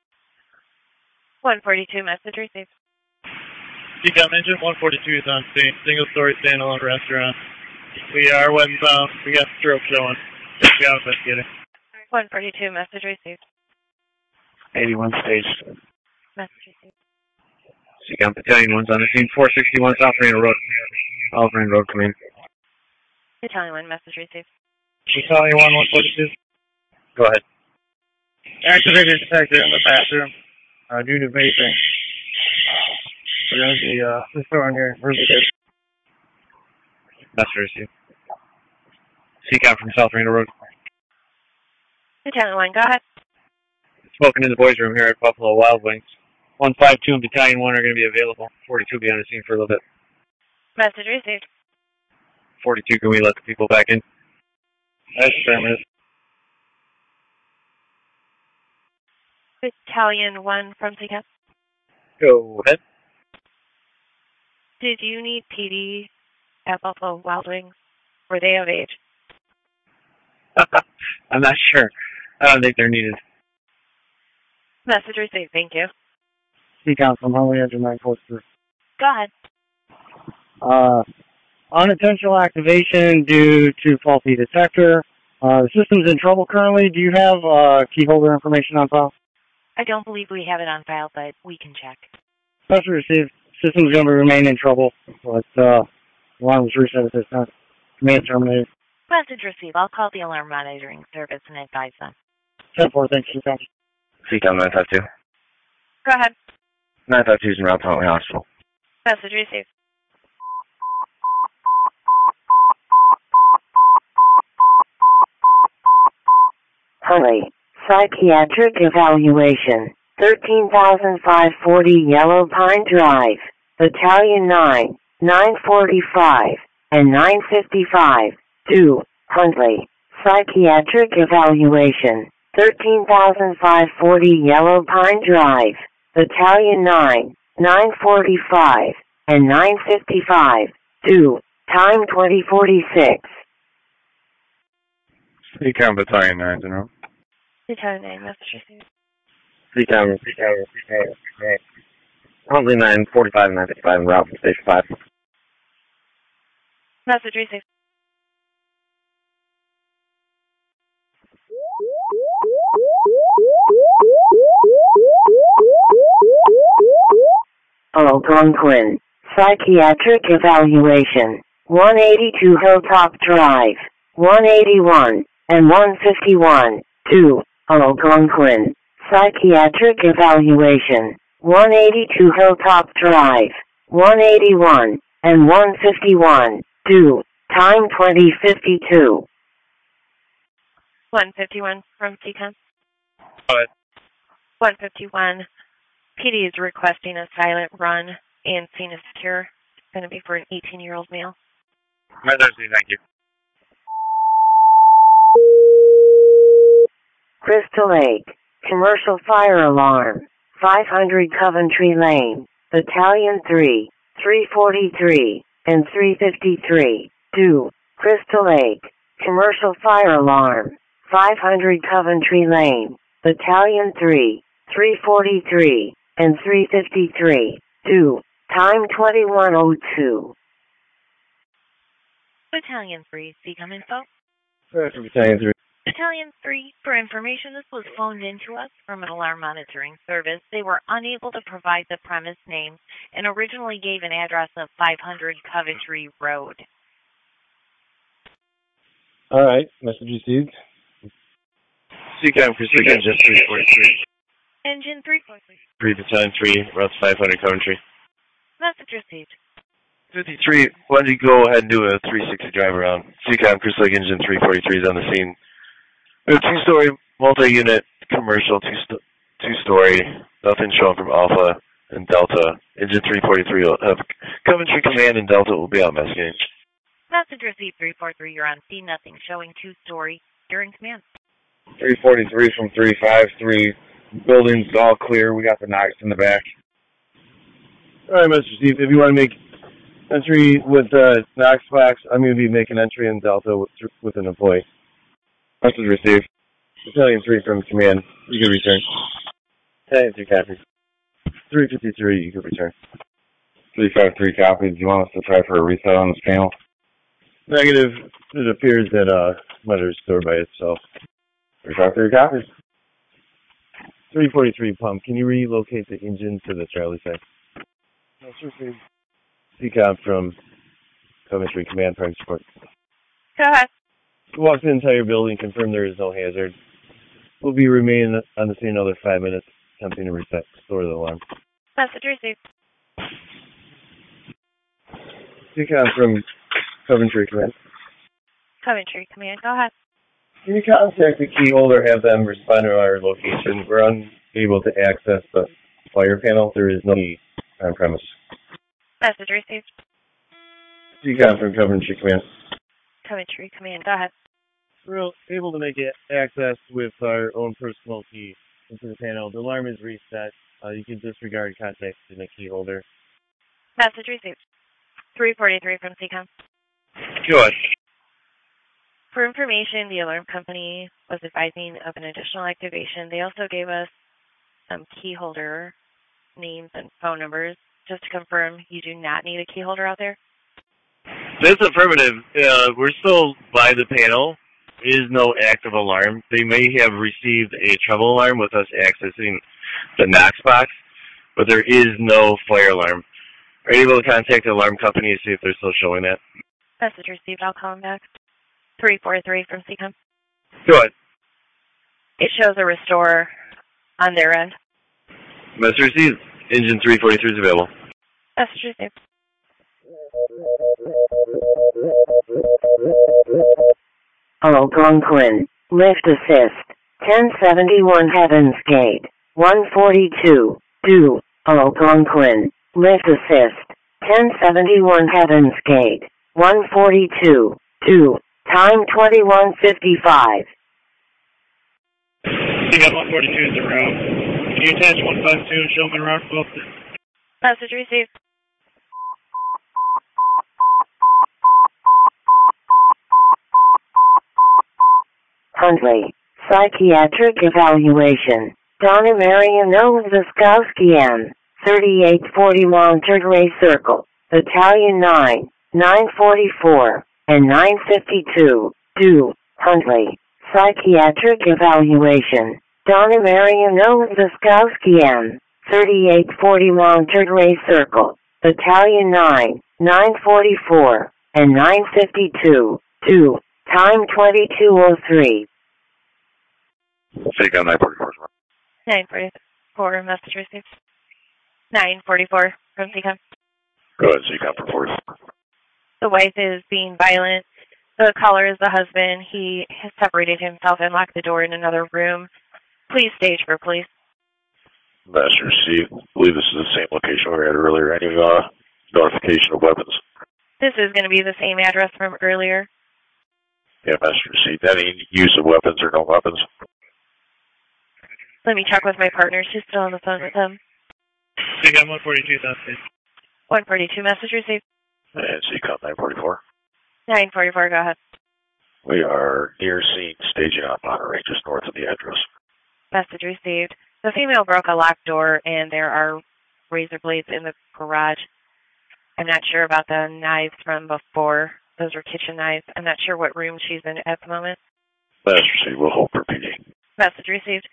142, message received. Seacom Engine 142 is on scene, single-story standalone restaurant. We are westbound. We got stroke showing. We got investigating. 142, message received. 81 stage. Message received. Seacom Battalion 1's on the scene, 461 South Randall Road. South Randall Road, come in. Battalion 1, message received. Battalion 1, 142. Go ahead. Activated detector in the bathroom. Due to vaping. We're going to be restoring here. Where's the kid? Message received. Seacom from South Randall Road. Battalion 1, go ahead. Smoking in the boys' room here at Buffalo Wild Wings. 152 and Battalion 1 are going to be available. 42 will be on the scene for a little bit. Message received. 42, can we let the people back in? That's affirmative. Battalion 1 from Seacom. Go ahead. Did you need PD at Buffalo Wild Wings? Were they of age? I'm not sure. I don't think they're needed. Message received, thank you. Seacom from Harley Engine 943. Go ahead. Unintentional activation due to faulty detector. The system's in trouble currently. Do you have key holder information on file? I don't believe we have it on file, but we can check. Message received. System's going to remain in trouble, but alarm was reset at this time. Command terminated. Message received. I'll call the alarm monitoring service and advise them. 10-4, thanks, Seacom. Seacom 952. Go ahead. 952 is in route to Huntley Hospital. Message received. Huntley, psychiatric evaluation, 13,540 Yellow Pine Drive, Battalion 9, 945, and 955, 2, Huntley, psychiatric evaluation, 13,540 Yellow Pine Drive, Battalion 9, 945, and 955, 2, time 2046. Seacom Battalion 9, General. Battalion 9, message received. Seacom. Huntley 945 and 955 en route from Station 5. Message received. Algonquin, psychiatric evaluation, 182 Hilltop Drive, 181, and 151, 2, Algonquin, psychiatric evaluation, 182 Hilltop Drive, 181, and 151, 2, time 2052. 151 from Seacom. Go ahead. 151. PD is requesting a silent run and scene is secure. It's going to be for an 18-year-old male. Message received, thank you. Crystal Lake, commercial fire alarm, 500 Coventry Lane, Battalion 3, 343, and 353, 2, Crystal Lake, commercial fire alarm, 500 Coventry Lane, Battalion 3, 343, and 353, 2, time 2102. Battalion 3, Seacom info. Battalion 3. Battalion 3, for information, this was phoned in to us from an alarm monitoring service. They were unable to provide the premise name and originally gave an address of 500 Coventry Road. All right, message received. Seacom for Seacom, just 343. Engine 343. 3 Battalion 3, route 500 Coventry. Message received. 53, why don't you go ahead and do a 360 drive around? Seacom, Crystal Lake Engine 343 is on the scene. We have a two-story multi-unit commercial, two-story, nothing showing from Alpha and Delta. Engine 343 will have Coventry Command and Delta will be out investigating. Message received 343, you're on scene, nothing showing, two-story. You're in command. 343 from 353. Building's all clear. We got the knocks in the back. All right, Mr. Steve, if you want to make entry with Knox Flax, I'm going to be making entry in Delta with an employee. Message received. Battalion 3 from command. You can return. Battalion 3 copies. 353, you can return. 353 copies. Do you want us to try for a reset on this panel? Negative. It appears that might have restored by itself. 353 copies. 343 pump. Can you relocate the engine to the Charlie side? CCOM from Coventry Command Prime Support. Go ahead. Walk the entire building, confirm there is no hazard. We'll be remaining on the scene another 5 minutes, attempting to restore the alarm. Message received. CCOM from Coventry Command. Coventry Command, go ahead. Can you contact the key holder, have them respond to our location? We're unable to access the fire panel. There is no key on premise. Message received. CCOM from Coventry Command. Coventry Command, go ahead. We're able to make access with our own personal key into the panel. The alarm is reset. You can disregard contacting the key holder. Message received. 343 from CCOM. Go ahead. For information, the alarm company was advising of an additional activation. They also gave us some key holder names and phone numbers. Just to confirm, you do not need a key holder out there? That's affirmative. We're still by the panel. There is no active alarm. They may have received a trouble alarm with us accessing the Knox box, but there is no fire alarm. Are you able to contact the alarm company to see if they're still showing that? Message received. I'll call them back. 343 from CCOM. Go ahead. It shows a restore on their end. Message received. Engine 343 is available. Message received. Algonquin, lift assist, 1071 Heavens Gate, 142, do, Algonquin, lift assist, 1071 Heavens Gate, 142, do, time 21:55. You got 142 is the route. Can you attach 152 and show them around both? Message received. Huntley, psychiatric evaluation. Donna Maria Novoskowskian, 3840 Monterey Circle, Battalion 9, 944, and 952, do, Huntley, psychiatric evaluation. Donna Maria Novoskowskian, 3840 Monterey Circle, Battalion 9, 944, and 952, do, time 22:03. CCOM 944. 944, message received. 944 from CCOM. Go ahead, CCOM from 44. The wife is being violent. The caller is the husband. He has separated himself and locked the door in another room. Please stage for police. Master received. I believe this is the same location we had earlier. Any notification of weapons? This is going to be the same address from earlier. Yeah, Master received. Any use of weapons or no weapons? Let me check with my partners who's still on the phone with him. CCOM 142, sounds good. 142, message received. And CCOM 944. 944, go ahead. We are near scene, staging on Monterey, just north of the address. Message received. The female broke a locked door, and there are razor blades in the garage. I'm not sure about the knives from before. Those were kitchen knives. I'm not sure what room she's in at the moment. Message received. We'll hold for PD. Message received.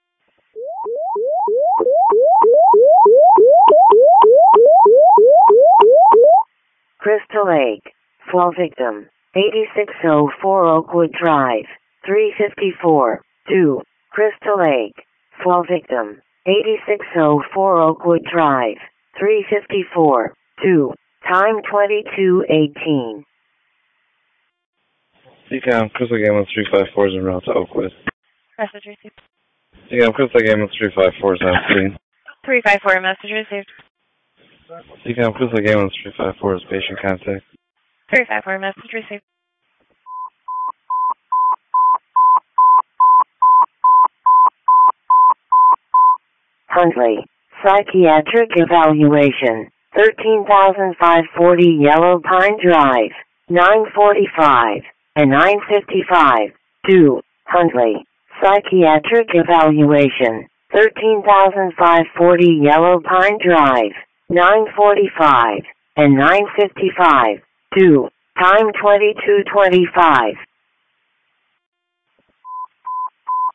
Crystal Lake, fall victim, 8604 Oakwood Drive, 354, 2, Crystal Lake, fall victim, 8604 Oakwood Drive, 354, 2, time 22:18. CCOM, Crystal Game 1354 is en route to Oakwood. Message received. CCOM, Crystal Game 1354 is on scene. 354, message received. CCOM, Crystal Game 1354 is patient contact. 354, message received. Huntley, psychiatric evaluation, 13,540 Yellow Pine Drive, 945, and 955, do, Huntley, psychiatric evaluation, 13,540 Yellow Pine Drive, 945, and 955, do, time 22:25.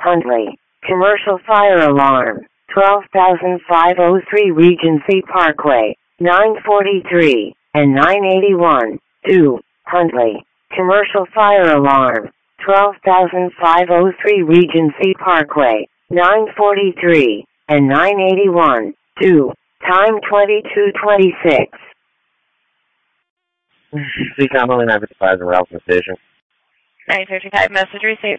Huntley. Commercial fire alarm. 12,503 Regency Parkway. 943 and 981. 2. Huntley. Commercial fire alarm. 12,503 Regency Parkway. 943 and 981. 2. Time 22:26. CCOM only 955 en route from the station. 955, message received.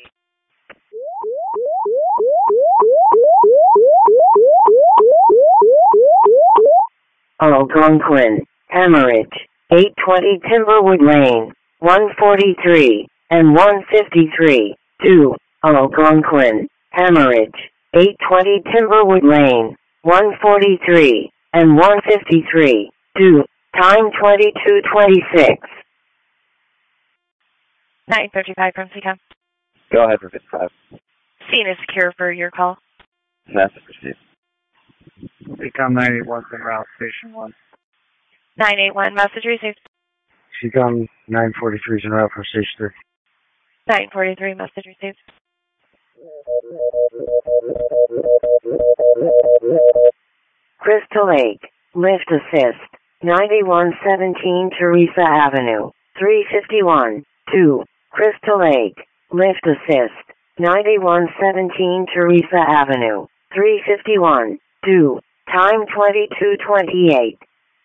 Algonquin, Hemorrhage, 820 Timberwood Lane, 143 and 153. 2. Algonquin, Hemorrhage, 820 Timberwood Lane, 143 and 153. 2. Time 22:26. 955 from CCOM. Go ahead for 55. Scene is secure for your call. Message received. CCOM 981 en route, station 1. 981, message received. CCOM 943 en route from station 3. 943, message received. Crystal Lake, lift assist, 9117 Teresa Avenue, 351. 2. Crystal Lake, lift assist, 9117 Teresa Avenue, 351. 2. Time 22:28.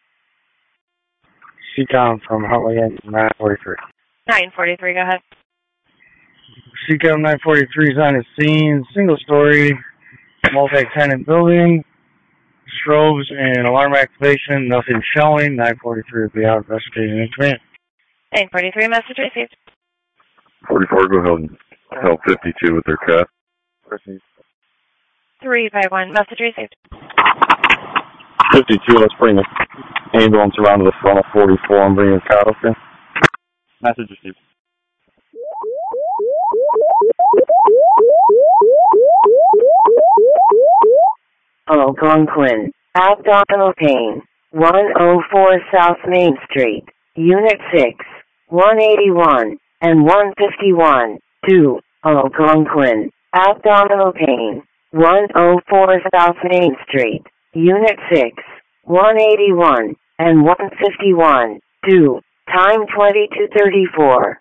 CCOM from Huntley Engine 943. 943, go ahead. CCOM 943 is on the scene, single story, multi-tenant building, strobes and alarm activation, nothing showing. 943 will be out investigating in command. 943, message received. 44, go ahead and help 52 with their cat. 351, message received. 52, let's bring the ambulance around to the front of 44 and bring the cat up here. Message received. Algonquin, abdominal pain, 104 South Main Street, Unit 6, 181 and 151. 2. Algonquin, abdominal pain, 104 South Main Street, Unit 6, 181 and 151. 2. Time 22:34.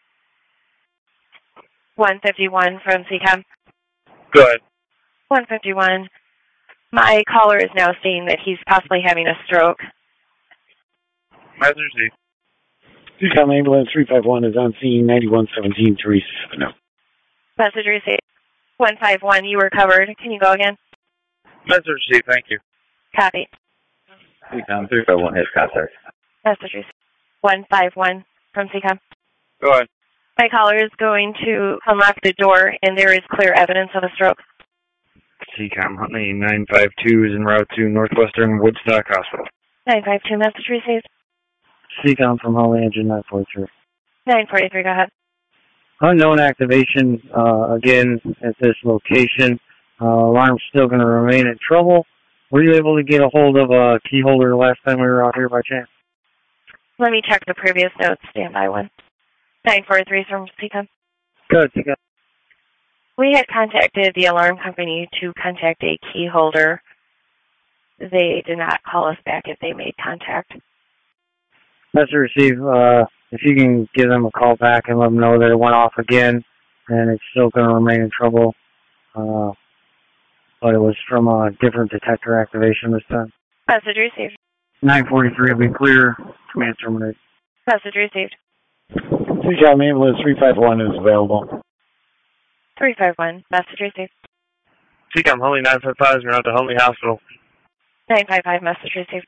151 from CCOM. Go ahead. 151. My caller is now saying that he's possibly having a stroke. Message received. CCOM ambulance 351 is on scene, 9117 Teresa Avenue. Message received. 151, you were covered. Can you go again? Message received, thank you. Copy. CCOM 351 hit contact. Message received. 151 from CCOM. Go ahead. My caller is going to unlock the door, and there is clear evidence of a stroke. CCOM Huntley 952 is en route to Northwestern Woodstock Hospital. 952, message received. CCOM from Huntley Engine 943. 943, go ahead. Unknown activation, again, at this location. Alarm's still going to remain in trouble. Were you able to get a hold of a key holder last time we were out here by chance? Let me check the previous notes. Stand by one. 943 from CCOM. Good, CCOM. We had contacted the alarm company to contact a key holder. They did not call us back if they made contact. Message received. If you can give them a call back and let them know that it went off again and it's still going to remain in trouble. But it was from a different detector activation this time. Message received. 943 will be clear. Command terminated. Message received. CCOM ambulance 351 is available. 351, message received. CCOM Huntley 955 is en route to Huntley Hospital. 955, message received.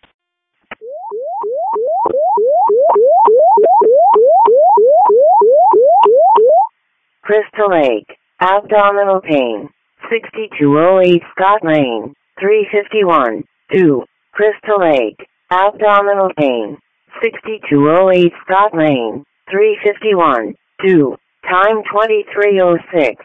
Crystal Lake, abdominal pain, 6208 Scott Lane, 351. 2. Crystal Lake, abdominal pain, 6208 Scott Lane, 351. 2. Time 23:06.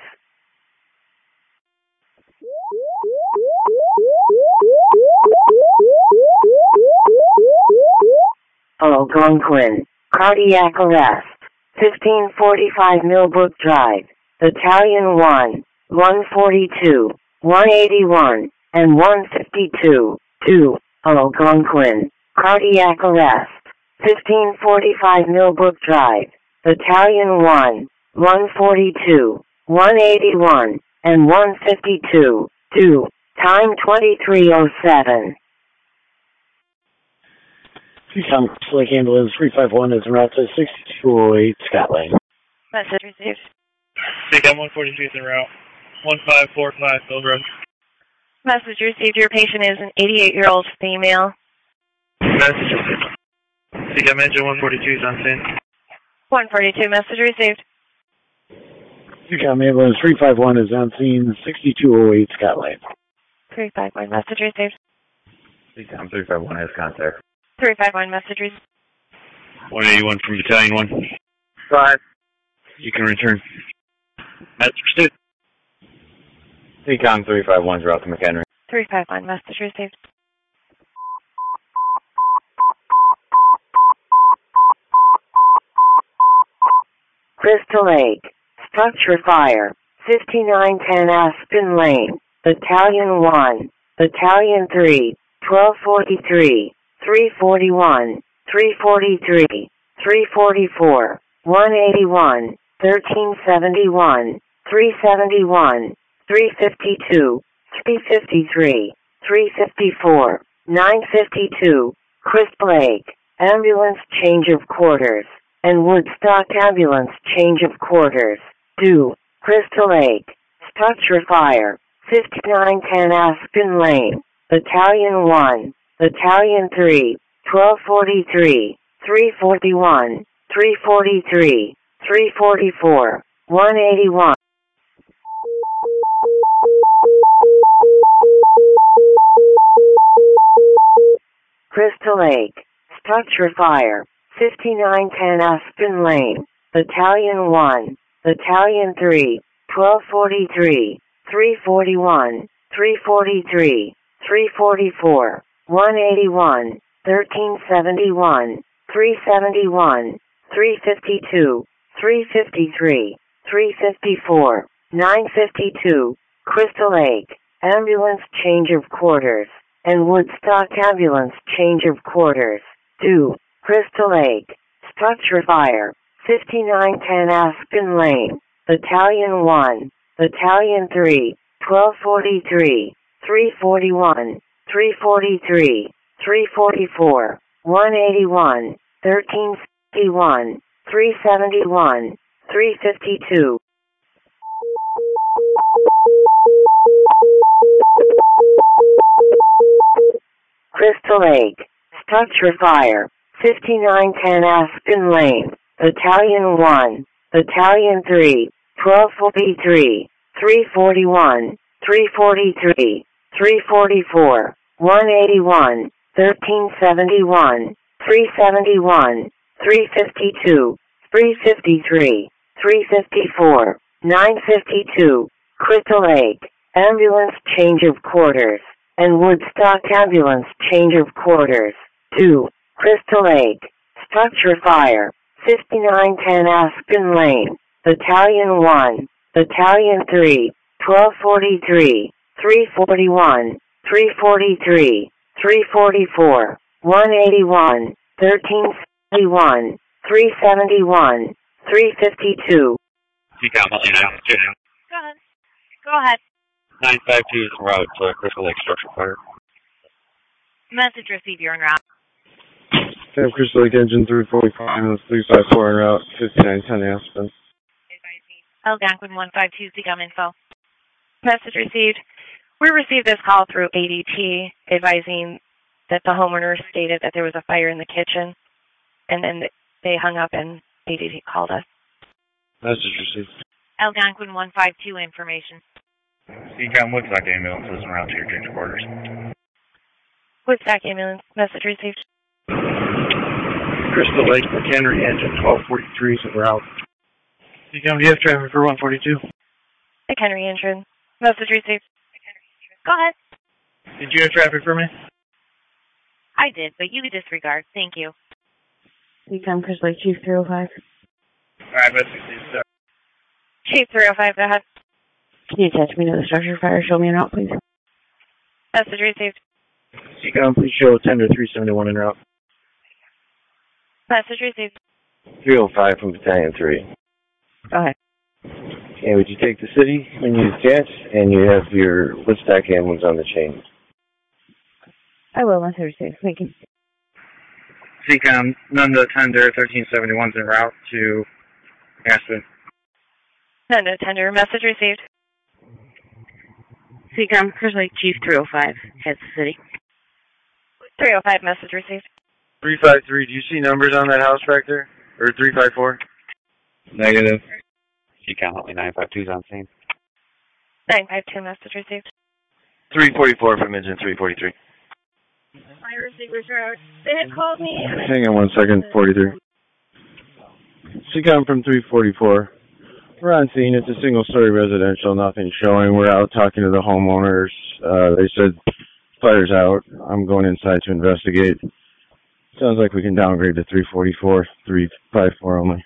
Algonquin, cardiac arrest, 1545 Millbrook Drive, Battalion 1, 142, 181, and 152. 2. Algonquin. Cardiac arrest. 1545 Millbrook Drive. Battalion 1. 142, 181, and 152. 2. Time 2307. Seacom Lake Ambulance 351 is en route to 6208 Scott Lane. Message received. Seacom 142 is en route. 1545 Mill Road. Message received. Your patient is an 88-year-old female. Message received. Seacom Engine 142 is on scene. 142. Message received. Seacom Ambulance 351 is on scene 6208 Scott Lane. 351. Message received. Seacom 351 has contact. 351. Message received. 181 from Battalion 1. 5. You can return. Message received. Seacom 351 is route to McHenry. 351. Message received. Crystal Lake. Structure fire. 5910 Aspen Lane. Battalion 1. Battalion 3. 1243. 341. 343. 344. 181. 1371. 371. 352. 353. 354. 952. Crystal Lake. Ambulance change of quarters. And Woodstock Ambulance change of quarters. 2. Crystal Lake. Structure fire. 5910 Aspen Lane. Battalion 1. Battalion 3. 1243. 341. 343. 344. 181. Crystal Lake. Structure fire. 5910 Aspen Lane. Battalion 1. Battalion 3. 1243. 341. 343. 344. 181. 1371. 371. 352. 353. 354. 952. Crystal Lake. Ambulance change of quarters. And Woodstock Ambulance change of quarters. 2. Crystal Lake. Structure fire. 5910 Aspen Lane. Battalion 1. Battalion 3. 1243. 341. 343. 344. 181. 1361. 371. 352. Crystal Lake. Structure fire. 5910 Aspen Lane. Battalion 1. Battalion 3. 1243. 341. 343. 344. 181. 1371. 371. 352. 353. 354. 952. Crystal Lake. Ambulance change of quarters. And Woodstock Ambulance change of quarters. 2. Crystal Lake. Structure fire. 5910 Aspen Lane. Battalion 1. Battalion 3. 1243. 341. 343. 344. 181. 1371. 371. 352. Seacom Lane out. Go ahead. Go ahead. 952 is en route to Crystal Lake Structure Fire. Message received. You're en route. Sam Crystal Lake Engine 345, 354 en route, 5910 Aspen. Algonquin 152, Seacom info. Message received. We received this call through ADT advising that the homeowner stated that there was a fire in the kitchen, and then they hung up and ADT called us. Message received. Algonquin 152 information. Seacom Woodstock Ambulance is en route to your change quarters. Woodstock Ambulance. Message received. Crystal Lake McHenry Engine 1243 is en route. Seacom, do you have traffic for 142? McHenry Engine. Message received. Go ahead. Did you have traffic for me? I did, but you disregard. Thank you. Seacom Crystal Lake Chief 305. Alright, message received, sir. Chief 305, go ahead. Can you attach me to the structure fire? Show me an route, please. Message received. CCOM, please show tender 371 en route. Message received. 305 from Battalion 3. Go ahead. Okay, would you take the city when you detach, and you have your Woodstock ambulance on the chain? I will, message received. Thank you. CCOM, Nunda tender 1371 en route to Aspen. Nunda tender. Message received. CCOM, Chris Lake Chief 305, heads the city. 305, message received. 353, do you see numbers on that house back there? Or 354? Negative. CCOM Huntley 952 is on scene. 952, message received. 344 from engine 343. My receivers are out. They had called me. Hang on 1 second, 43. CCOM from 344. We're on scene. It's a single-story residential. Nothing showing. We're out talking to the homeowners. They said fire's out. I'm going inside to investigate. Sounds like we can downgrade to 344, 354 only.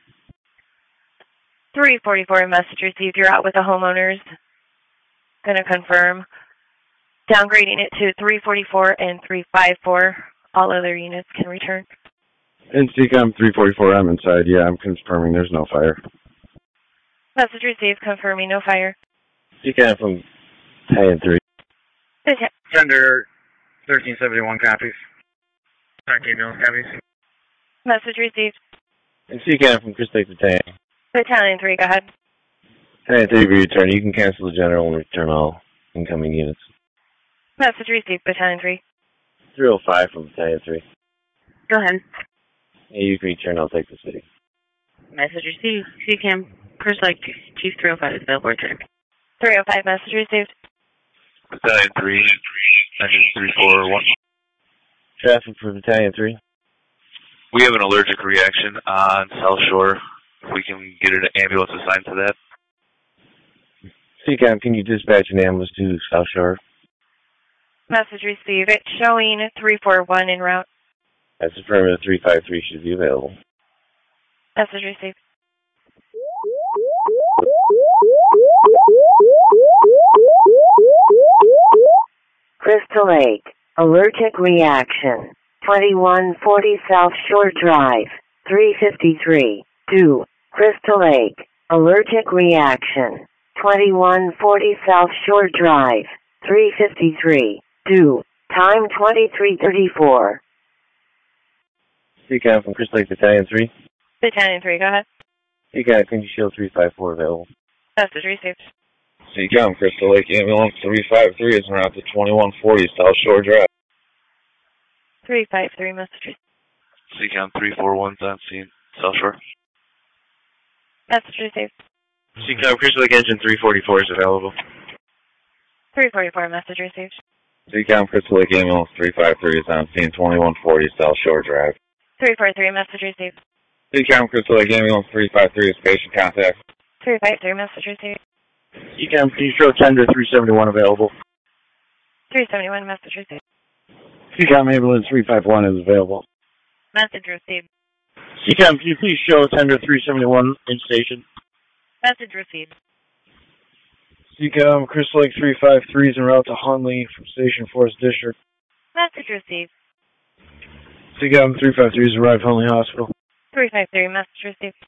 344, message received. You're out with the homeowners. Gonna confirm. Downgrading it to 344 and 354. All other units can return. In CCOM 344, I'm inside. Yeah, I'm confirming there's no fire. Message received, confirming no fire. CCOM from Battalion 3. Tender 1371 copies. Copies. Message received. And CCOM from Chris Lake Battalion. Battalion 3, go ahead. Battalion 3, return. You can cancel the general and return all incoming units. Message received, Battalion 3. 305 from Battalion 3. Go ahead. Hey, you can return. I'll take the city. Message received. CCAM, Chris Lake Chief 305 is available return. 305, message received. Battalion 3, engine 341. Traffic for Battalion 3. We have an allergic reaction on South Shore. If we can get an ambulance assigned to that. CCOM, can you dispatch an ambulance to South Shore? Message received. It's showing 341 en route. That's affirmative. 353 should be available. Message received. Crystal Lake, allergic reaction. 2140 South Shore Drive, 353. 2. Crystal Lake, allergic reaction. 2140 South Shore Drive, 353. 2. Time 23:34. CCOM from Crystal Lake Battalion 3. Battalion 3, go ahead. CCOM, can you show 354 available? Message received. CCOM, Crystal Lake Ambulance 353 is en route to 2140 South Shore Drive. 353, message received. CCOM 341's on scene, South Shore. Message received. CCOM, Crystal Lake engine 344 is available. 344, message received. CCOM, Crystal Lake Ambulance 353 is on scene 2140 South Shore Drive. 343, message received. CCOM, Crystal Lake Ambulance 353 is patient contact. 353, message received. CCOM, can you show tender 371 available? 371, message received. CCOM ambulance 351 is available. Message received. CCOM, can you please show tender 371 in station? Message received. CCOM, Crystal Lake 353 is en route to Hunley from Station Forest District. Message received. CCOM 353 is arrived at Hunley Hospital. 353, message received.